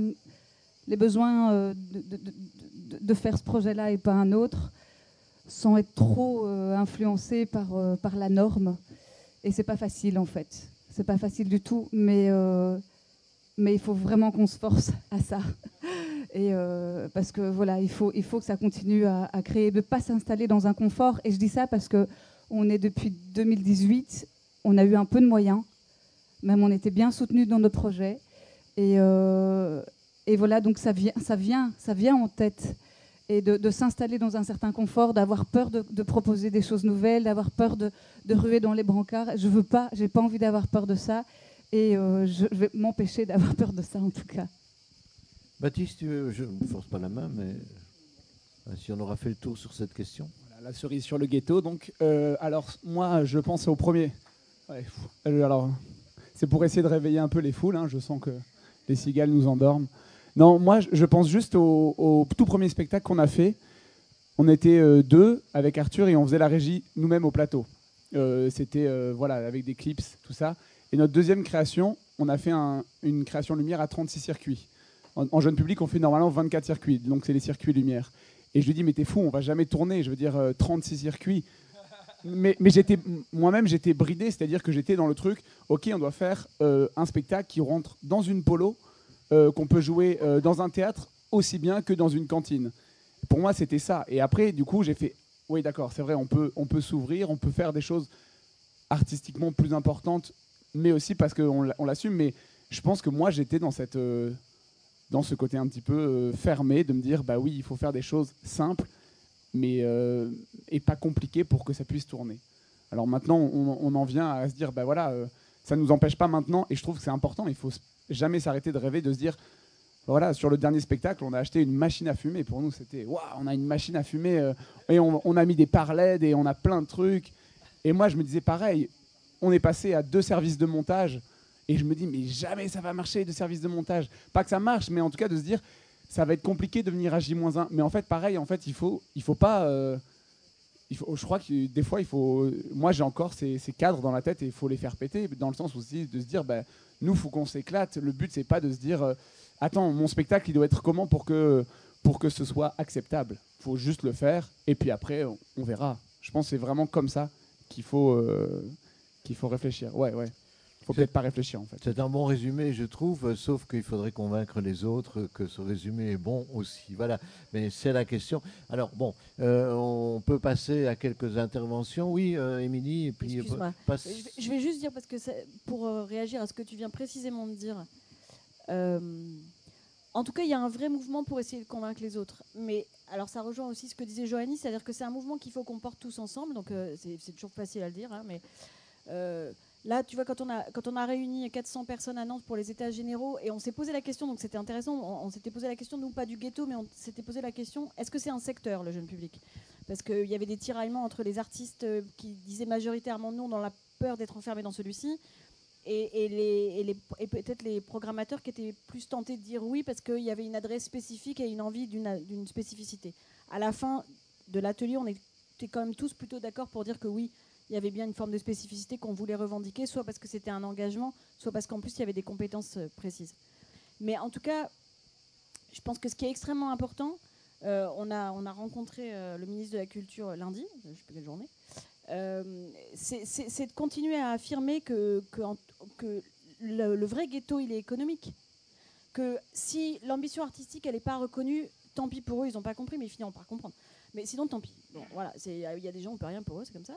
de faire ce projet-là et pas un autre, sans être trop influencé par la norme. Et c'est pas facile en fait. C'est pas facile du tout, mais il faut vraiment qu'on se force à ça. Et parce que voilà, il faut que ça continue à créer, de ne pas s'installer dans un confort. Et je dis ça parce qu'on est depuis 2018, on a eu un peu de moyens, même on était bien soutenus dans nos projets. Et voilà, donc ça vient en tête. Et de s'installer dans un certain confort, d'avoir peur de proposer des choses nouvelles, d'avoir peur de ruer dans les brancards. J'ai pas envie d'avoir peur de ça. Et je vais m'empêcher d'avoir peur de ça en tout cas. Baptiste, je ne force pas la main, mais si on aura fait le tour sur cette question. Voilà, la cerise sur le ghetto. Donc, alors, moi, je pense au premier. Ouais, alors, c'est pour essayer de réveiller un peu les foules. Hein, je sens que les cigales nous endorment. Non, moi, je pense juste au tout premier spectacle qu'on a fait. On était 2 avec Arthur et on faisait la régie nous-mêmes au plateau. C'était voilà, avec des clips, tout ça. Et notre deuxième création, on a fait une création lumière à 36 circuits. En jeune public, on fait normalement 24 circuits, donc c'est les circuits lumière. Et je lui dis, mais t'es fou, on va jamais tourner, je veux dire 36 circuits. Mais moi-même, j'étais bridé, c'est-à-dire que j'étais dans le truc, ok, on doit faire un spectacle qui rentre dans une polo, qu'on peut jouer dans un théâtre aussi bien que dans une cantine. Pour moi, c'était ça. Et après, du coup, j'ai fait, oui, d'accord, c'est vrai, on peut s'ouvrir, on peut faire des choses artistiquement plus importantes, mais aussi parce qu'on l'assume. Mais je pense que moi, j'étais dans ce côté un petit peu fermé, de me dire, bah oui, il faut faire des choses simples, mais et pas compliquées pour que ça puisse tourner. Alors maintenant, on en vient à se dire, bah voilà, ça ne nous empêche pas maintenant, et je trouve que c'est important, il faut jamais s'arrêter de rêver, de se dire, voilà, sur le dernier spectacle, on a acheté une machine à fumer. Pour nous, c'était, waouh, on a une machine à fumer, et on a mis des parleds, et on a plein de trucs. Et moi, je me disais pareil, on est passé à 2 services de montage, et je me dis, mais jamais ça va marcher, 2 services de montage. Pas que ça marche, mais en tout cas de se dire, ça va être compliqué de venir à J-1. Mais en fait, pareil, en fait, il faut pas... je crois que des fois, moi, j'ai encore ces cadres dans la tête et il faut les faire péter, dans le sens aussi de se dire, bah, nous, il faut qu'on s'éclate. Le but, c'est pas de se dire, attends, mon spectacle, il doit être comment pour que ce soit acceptable. Il faut juste le faire et puis après, on verra. Je pense que c'est vraiment comme ça qu'il faut réfléchir. Ouais. Il faut peut-être pas réfléchir, en fait. C'est un bon résumé, je trouve, sauf qu'il faudrait convaincre les autres que ce résumé est bon aussi. Voilà, mais c'est la question. Alors, bon, on peut passer à quelques interventions. Oui, Émilie, et puis... Excuse-moi. Je vais juste dire, parce que pour réagir à ce que tu viens précisément de dire, en tout cas, il y a un vrai mouvement pour essayer de convaincre les autres. Mais alors, ça rejoint aussi ce que disait Johanny, c'est-à-dire que c'est un mouvement qu'il faut qu'on porte tous ensemble, donc c'est toujours facile à le dire, hein, mais... là, tu vois, quand on a réuni 400 personnes à Nantes pour les états généraux et on s'est posé la question, donc c'était intéressant, on s'était posé la question, non pas du ghetto, mais on s'était posé la question, est-ce que c'est un secteur, le jeune public? Parce qu'il y avait des tiraillements entre les artistes qui disaient majoritairement non dans la peur d'être enfermés dans celui-ci et peut-être les programmateurs qui étaient plus tentés de dire oui parce qu'il y avait une adresse spécifique et une envie d'une spécificité. À la fin de l'atelier, on était quand même tous plutôt d'accord pour dire que oui, il y avait bien une forme de spécificité qu'on voulait revendiquer, soit parce que c'était un engagement, soit parce qu'en plus, il y avait des compétences précises. Mais en tout cas, je pense que ce qui est extrêmement important, on a rencontré le ministre de la Culture lundi, je ne sais pas quelle journée, c'est de continuer à affirmer que le vrai ghetto, il est économique. Que si l'ambition artistique, elle n'est pas reconnue, tant pis pour eux, ils n'ont pas compris, mais ils finiront par comprendre. Mais sinon, tant pis. Bon, voilà, il y a des gens, on ne peut rien pour eux, c'est comme ça.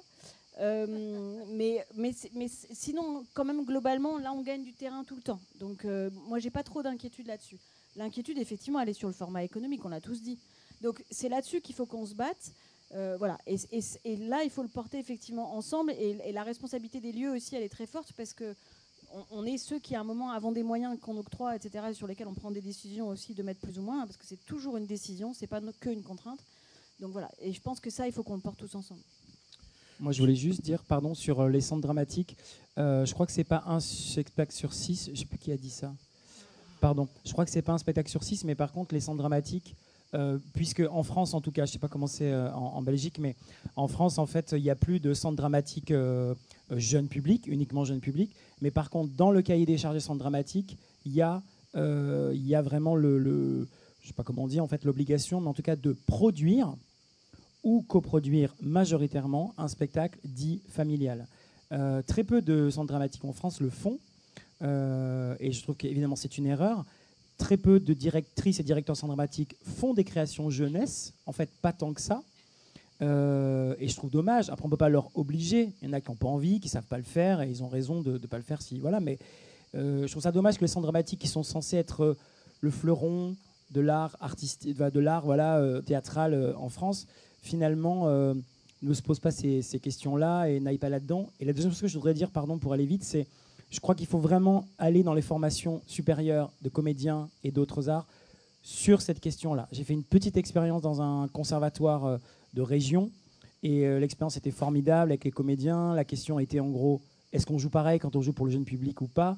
Mais sinon, quand même, globalement, là, on gagne du terrain tout le temps. Donc, moi, j'ai pas trop d'inquiétude là-dessus. L'inquiétude, effectivement, elle est sur le format économique, on l'a tous dit. Donc, c'est là-dessus qu'il faut qu'on se batte. Voilà. Et là, il faut le porter effectivement ensemble. Et la responsabilité des lieux aussi, elle est très forte parce que on est ceux qui, à un moment, avons des moyens qu'on octroie, etc., sur lesquels on prend des décisions aussi de mettre plus ou moins, parce que c'est toujours une décision, c'est pas qu'une contrainte. Donc voilà. Et je pense que ça, il faut qu'on le porte tous ensemble. Moi, je voulais juste dire, pardon, sur les centres dramatiques, je crois que c'est pas un spectacle sur 6, je ne sais plus qui a dit ça. Pardon, je crois que c'est pas un spectacle sur 6, mais par contre, les centres dramatiques, puisque en France, en tout cas, je ne sais pas comment c'est en Belgique, mais en France, en fait, il n'y a plus de centres dramatiques jeune public, uniquement jeune public. Mais par contre, dans le cahier des charges des centres dramatiques, il y a vraiment je ne sais pas comment dire, en fait, l'obligation, mais en tout cas de produire ou coproduire majoritairement un spectacle dit familial. Très peu de centres dramatiques en France le font, et je trouve qu'évidemment c'est une erreur. Très peu de directrices et directeurs de centres dramatiques font des créations jeunesse, en fait pas tant que ça, et je trouve dommage. Après on ne peut pas leur obliger, il y en a qui n'ont pas envie, qui ne savent pas le faire, et ils ont raison de ne pas le faire. Voilà, mais je trouve ça dommage que les centres dramatiques qui sont censés être le fleuron de l'art artistique, de l'art théâtral en France, finalement, ne se posent pas ces questions-là et n'aillent pas là-dedans. Et la deuxième chose que je voudrais dire, pardon, pour aller vite, c'est je crois qu'il faut vraiment aller dans les formations supérieures de comédiens et d'autres arts sur cette question-là. J'ai fait une petite expérience dans un conservatoire de région et l'expérience était formidable avec les comédiens. La question était en gros, est-ce qu'on joue pareil quand on joue pour le jeune public ou pas?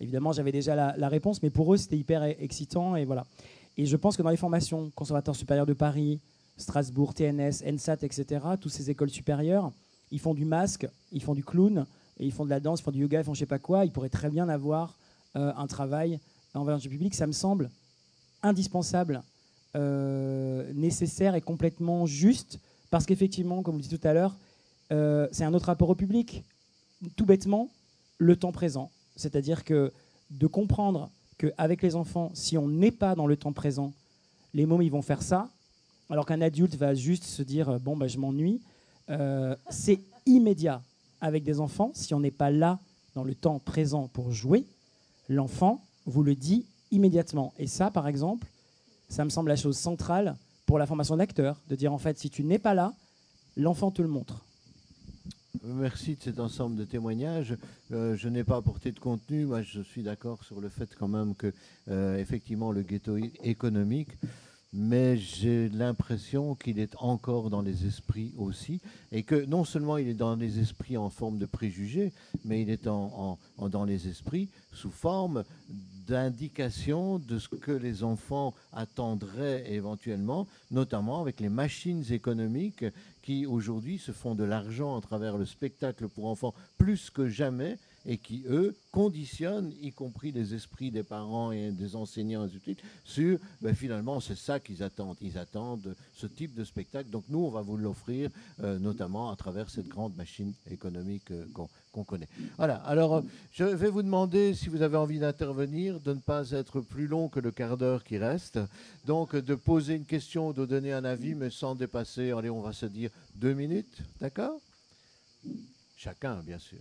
évidemment, j'avais déjà la réponse, mais pour eux, c'était hyper excitant. Et voilà. Et je pense que dans les formations, Conservatoire supérieur de Paris, Strasbourg, TNS, ENSAT, etc., toutes ces écoles supérieures, ils font du masque, ils font du clown, et ils font de la danse, ils font du yoga, ils font je sais pas quoi. Ils pourraient très bien avoir un travail envers le public. Ça me semble indispensable, nécessaire et complètement juste, parce qu'effectivement, comme vous le dites tout à l'heure, c'est un autre rapport au public. Tout bêtement, le temps présent. C'est-à-dire que de comprendre qu'avec les enfants, si on n'est pas dans le temps présent, les mômes, ils vont faire ça, alors qu'un adulte va juste se dire « bon, bah, je m'ennuie », c'est immédiat. Avec des enfants, si on n'est pas là dans le temps présent pour jouer, l'enfant vous le dit immédiatement. Et ça, par exemple, ça me semble la chose centrale pour la formation d'acteur, de dire en fait, si tu n'es pas là, l'enfant te le montre. Merci de cet ensemble de témoignages. Je n'ai pas apporté de contenu. Moi, je suis d'accord sur le fait quand même que, effectivement, le ghetto économique, mais j'ai l'impression qu'il est encore dans les esprits aussi, et que non seulement il est dans les esprits en forme de préjugés, mais il est dans les esprits sous forme d'indication de ce que les enfants attendraient éventuellement, notamment avec les machines économiques qui aujourd'hui se font de l'argent à travers le spectacle pour enfants plus que jamais, et qui, eux, conditionnent, y compris les esprits des parents et des enseignants, et ainsi de suite, sur, finalement, c'est ça qu'ils attendent. Ils attendent ce type de spectacle. Donc nous, on va vous l'offrir, notamment à travers cette grande machine économique qu'on connaît. Voilà, alors je vais vous demander, si vous avez envie d'intervenir, de ne pas être plus long que le quart d'heure qui reste. Donc de poser une question, de donner un avis, mais sans dépasser, allez, on va se dire 2 minutes, d'accord? Chacun, bien sûr.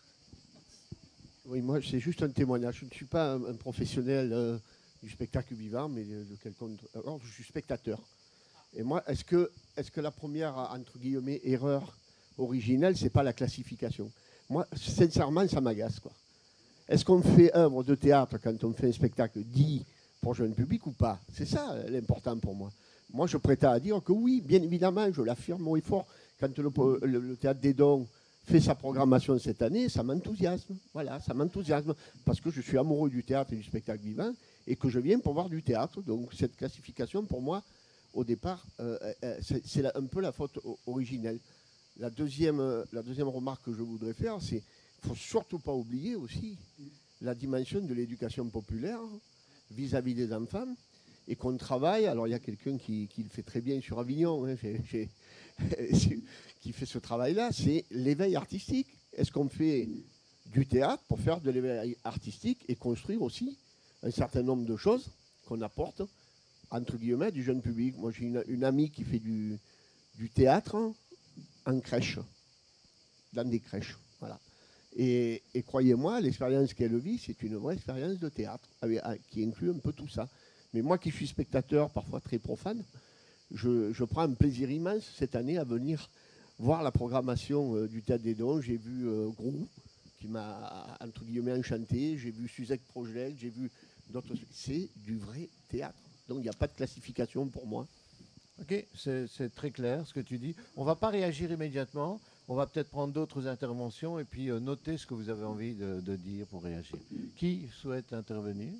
Oui, moi, c'est juste un témoignage. Je ne suis pas un professionnel du spectacle vivant, mais de quelqu'un. Alors, je suis spectateur. Et moi, est-ce que la première, entre guillemets, erreur originelle, c'est pas la classification? Moi, sincèrement, ça m'agace, quoi. Est-ce qu'on fait œuvre de théâtre quand on fait un spectacle dit pour jeune public ou pas? C'est ça l'important pour moi. Moi, je prétends à dire que oui, bien évidemment, je l'affirme haut et fort, quand le Théâtre des Dons fait sa programmation cette année, ça m'enthousiasme. Voilà, ça m'enthousiasme parce que je suis amoureux du théâtre et du spectacle vivant et que je viens pour voir du théâtre. Donc cette classification, pour moi, au départ, c'est un peu la faute originelle. La deuxième remarque que je voudrais faire, c'est qu'il ne faut surtout pas oublier aussi la dimension de l'éducation populaire vis-à-vis des enfants et qu'on travaille. Alors il y a quelqu'un qui le fait très bien sur Avignon, hein, qui fait ce travail-là, c'est l'éveil artistique. Est-ce qu'on fait du théâtre pour faire de l'éveil artistique et construire aussi un certain nombre de choses qu'on apporte, entre guillemets, du jeune public? Moi, j'ai une amie qui fait du théâtre en crèche, dans des crèches. Voilà. Et croyez-moi, l'expérience qu'elle vit, c'est une vraie expérience de théâtre, qui inclut un peu tout ça. Mais moi qui suis spectateur, parfois très profane, je prends un plaisir immense cette année à venir voir la programmation du Théâtre des Dons. J'ai vu Grou, qui m'a, entre guillemets, enchanté. J'ai vu Suzette Project, j'ai vu d'autres. C'est du vrai théâtre. Donc il n'y a pas de classification pour moi. Ok, c'est très clair ce que tu dis. On ne va pas réagir immédiatement. On va peut-être prendre d'autres interventions et puis noter ce que vous avez envie de dire pour réagir. Qui souhaite intervenir?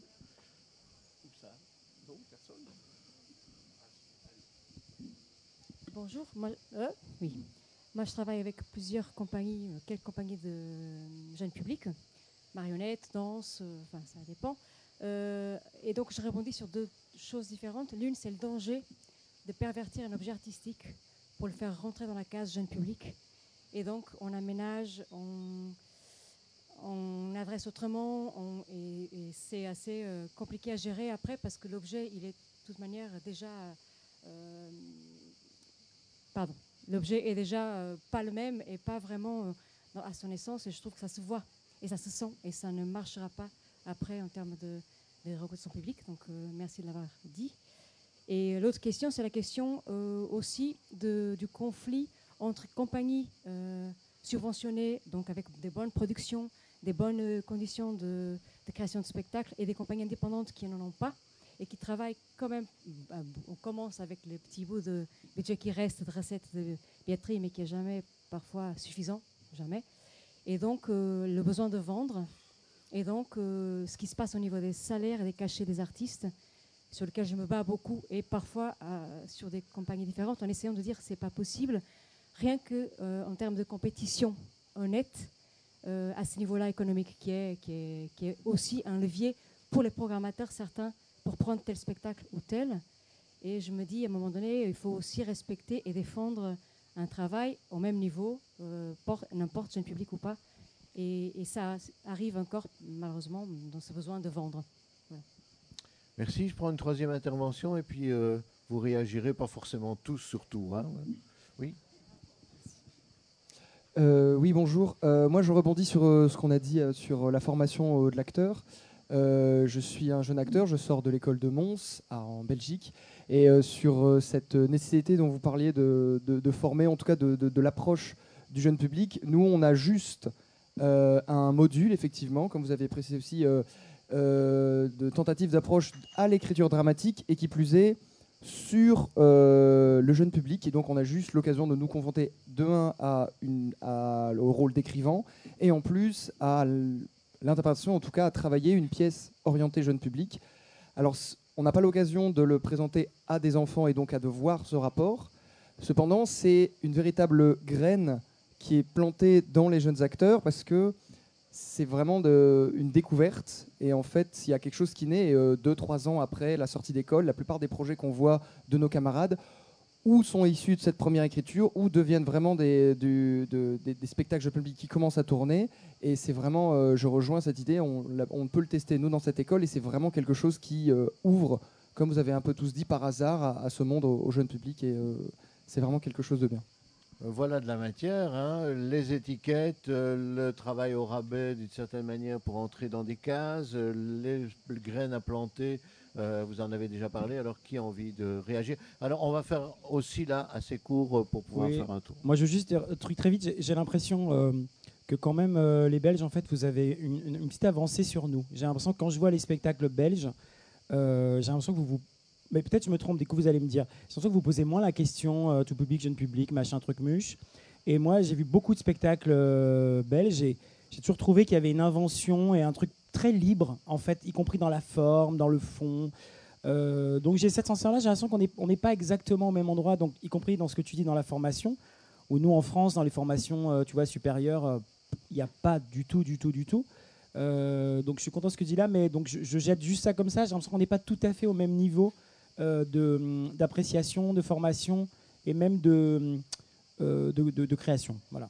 Bonjour, oui. Moi je travaille avec plusieurs compagnies, quelques compagnies de jeunes publics, marionnettes, danse, enfin ça dépend. Et donc je répondis sur deux choses différentes. L'une, c'est le danger de pervertir un objet artistique pour le faire rentrer dans la case jeune public. Et donc on aménage, on adresse autrement, et c'est assez compliqué à gérer après parce que l'objet, il est de toute manière déjà... l'objet est déjà pas le même et pas vraiment à son essence, et je trouve que ça se voit et ça se sent et ça ne marchera pas après en termes de reconnaissance publique. Donc merci de l'avoir dit. Et l'autre question, c'est la question aussi du conflit entre compagnies subventionnées, donc avec des bonnes productions, des bonnes conditions de création de spectacles, et des compagnies indépendantes qui n'en ont pas et qui travaillent quand même. On commence avec les petits bouts de budget qui restent, de recettes de billetterie, mais qui n'est jamais parfois suffisant, jamais. Et donc le besoin de vendre Et donc, ce qui se passe au niveau des salaires et des cachets des artistes, sur lequel je me bats beaucoup, et parfois sur des compagnies différentes, en essayant de dire que ce n'est pas possible, rien qu'en termes de compétition honnête, à ce niveau-là économique, qui est aussi un levier pour les programmateurs, certains, pour prendre tel spectacle ou tel. Et je me dis, à un moment donné, il faut aussi respecter et défendre un travail au même niveau, n'importe jeune public ou pas. Et ça arrive encore, malheureusement, dans ce besoin de vendre. Voilà. Merci. Je prends une troisième intervention et puis vous réagirez, pas forcément tous sur tout. Hein. Oui. Oui, bonjour. Moi, je rebondis sur ce qu'on a dit sur la formation de l'acteur. Je suis un jeune acteur, je sors de l'école de Mons, en Belgique, et sur cette nécessité dont vous parliez de former, en tout cas de l'approche du jeune public, nous, on a juste un module, effectivement, comme vous avez précisé aussi, de tentative d'approche à l'écriture dramatique, et qui plus est, sur le jeune public. Et donc, on a juste l'occasion de nous confronter de un au rôle d'écrivain, et en plus à l'interprétation, en tout cas à travailler une pièce orientée jeune public. Alors, on n'a pas l'occasion de le présenter à des enfants et donc à de voir ce rapport. Cependant, c'est une véritable graine qui est plantée dans les jeunes acteurs, parce que c'est vraiment une découverte. Et en fait, il y a quelque chose qui naît 2-3 ans après la sortie d'école. La plupart des projets qu'on voit de nos camarades ou sont issus de cette première écriture, ou deviennent vraiment des spectacles jeunes publics qui commencent à tourner. Et c'est vraiment, je rejoins cette idée, on peut le tester, nous, dans cette école, et c'est vraiment quelque chose qui ouvre, comme vous avez un peu tous dit, par hasard, à ce monde au jeune public, et c'est vraiment quelque chose de bien. Voilà de la matière, hein. Les étiquettes, le travail au rabais d'une certaine manière pour entrer dans des cases, les graines à planter, vous en avez déjà parlé, alors qui a envie de réagir? Alors on va faire aussi là assez court pour pouvoir faire un tour. Moi je veux juste dire un truc très vite, j'ai l'impression que quand même les Belges, en fait, vous avez une petite avancée sur nous. J'ai l'impression que quand je vois les spectacles belges, j'ai l'impression que vous... Mais peut-être je me trompe, du coup vous allez me dire. C'est surtout que vous posez moins la question tout public, jeune public, machin, truc muche. Et moi j'ai vu beaucoup de spectacles belges et j'ai toujours trouvé qu'il y avait une invention et un truc très libre, en fait, y compris dans la forme, dans le fond. Donc j'ai cette sensation-là, j'ai l'impression qu'on n'est pas exactement au même endroit, donc, y compris dans ce que tu dis dans la formation, où nous en France, dans les formations tu vois, supérieures, il n'y a pas du tout. Donc je suis content de ce que tu dis là, mais donc, je jette juste ça comme ça, j'ai l'impression qu'on n'est pas tout à fait au même niveau d'appréciation, de formation et même de création. Voilà.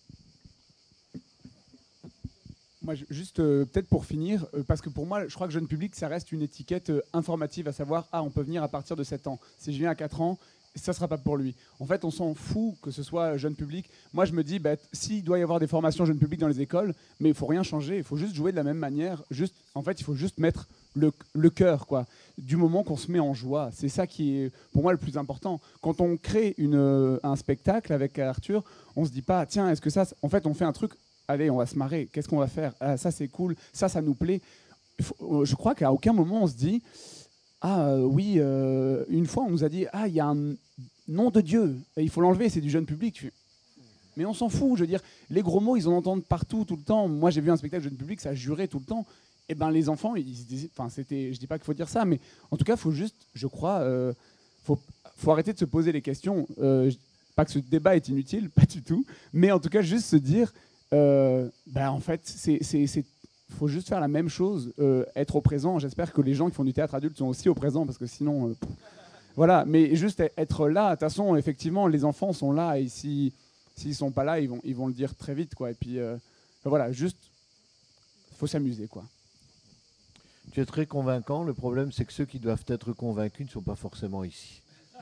Moi, juste peut-être pour finir, parce que pour moi, je crois que jeune public, ça reste une étiquette informative, à savoir, on peut venir à partir de 7 ans. Si je viens à 4 ans, ça ne sera pas pour lui. En fait, on s'en fout que ce soit jeune public. Moi, je me dis, s'il doit y avoir des formations jeune public dans les écoles, mais il ne faut rien changer, il faut juste jouer de la même manière. En fait, il faut juste mettre le cœur, quoi, du moment qu'on se met en joie. C'est ça qui est, pour moi, le plus important. Quand on crée un spectacle avec Arthur, on ne se dit pas, tiens, est-ce que ça... En fait, on fait un truc, allez, on va se marrer, qu'est-ce qu'on va faire? Ça, c'est cool, ça nous plaît. Je crois qu'à aucun moment, on se dit... oui, une fois on nous a dit il y a un nom de Dieu, il faut l'enlever, c'est du jeune public. Mais on s'en fout, je veux dire, les gros mots ils en entendent partout, tout le temps. Moi j'ai vu un spectacle jeune public, ça jurait tout le temps. Et ben les enfants, ils se disaient, je dis pas qu'il faut dire ça, mais en tout cas faut juste, je crois, faut arrêter de se poser les questions. Pas que ce débat est inutile, pas du tout, mais en tout cas juste se dire, en fait faut juste faire la même chose, être au présent. J'espère que les gens qui font du théâtre adulte sont aussi au présent, parce que sinon, voilà. Mais juste être là. De toute façon, effectivement, les enfants sont là, et s'ils sont pas là, ils vont le dire très vite, quoi. Et puis, voilà, juste, faut s'amuser, quoi. Tu es très convaincant. Le problème, c'est que ceux qui doivent être convaincus ne sont pas forcément ici.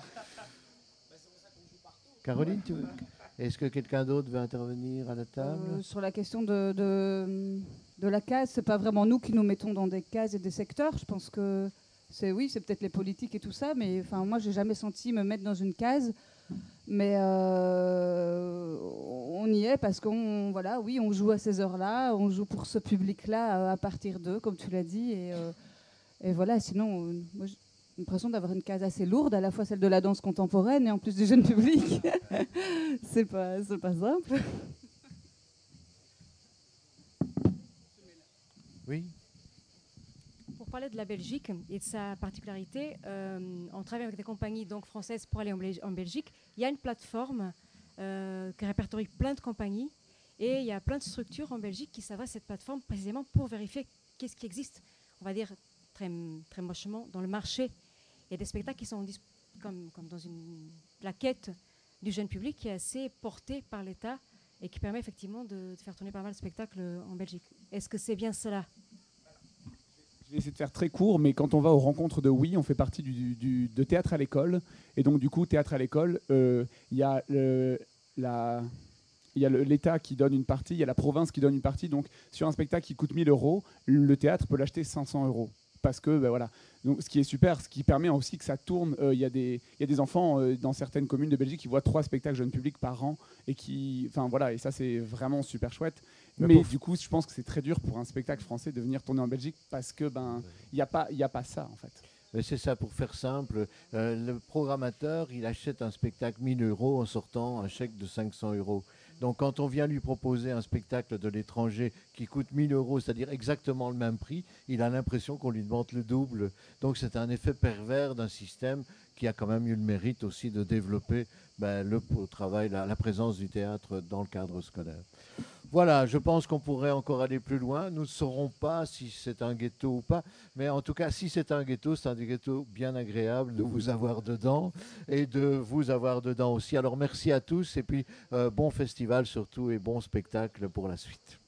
Caroline, est-ce que quelqu'un d'autre veut intervenir à la table? Sur la question de la case, c'est pas vraiment nous qui nous mettons dans des cases et des secteurs. Je pense que c'est peut-être les politiques et tout ça, mais moi j'ai jamais senti me mettre dans une case. Mais on y est parce qu'on joue à ces heures-là, on joue pour ce public-là à partir d'eux, comme tu l'as dit, et voilà. Sinon, moi, j'ai l'impression d'avoir une case assez lourde, à la fois celle de la danse contemporaine et en plus du jeune public. c'est pas simple. Oui. Pour parler de la Belgique et de sa particularité, on travaille avec des compagnies donc, françaises pour aller en Belgique. Il y a une plateforme qui répertorie plein de compagnies et il y a plein de structures en Belgique qui s'adressent à cette plateforme précisément pour vérifier qu'est-ce qui existe, on va dire très, très mochement, dans le marché. Il y a des spectacles qui sont comme dans la quête du jeune public qui est assez portée par l'État et qui permet effectivement de faire tourner pas mal de spectacles en Belgique. Est-ce que c'est bien cela ? Je vais essayer de faire très court, mais quand on va aux rencontres de Oui, on fait partie de Théâtre à l'école. Et donc, du coup, Théâtre à l'école, il y a l'État qui donne une partie, il y a la province qui donne une partie. Donc, sur un spectacle qui coûte 1 000 €, le théâtre peut l'acheter 500 €. Parce que, voilà. Donc, ce qui est super, ce qui permet aussi que ça tourne. Il y a des enfants dans certaines communes de Belgique qui voient 3 spectacles jeunes publics par an. Et voilà, et ça, c'est vraiment super chouette. Mais du coup, je pense que c'est très dur pour un spectacle français de venir tourner en Belgique parce que il y a pas ça, en fait. Mais c'est ça, pour faire simple, le programmateur, il achète un spectacle 1 000 € en sortant un chèque de 500 €. Donc quand on vient lui proposer un spectacle de l'étranger qui coûte 1 000 €, c'est-à-dire exactement le même prix, il a l'impression qu'on lui demande le double. Donc c'est un effet pervers d'un système qui a quand même eu le mérite aussi de développer le travail, la présence du théâtre dans le cadre scolaire. Voilà, je pense qu'on pourrait encore aller plus loin. Nous ne saurons pas si c'est un ghetto ou pas, mais en tout cas, si c'est un ghetto bien agréable de vous avoir dedans et de vous avoir dedans aussi. Alors merci à tous et puis bon festival surtout et bon spectacle pour la suite.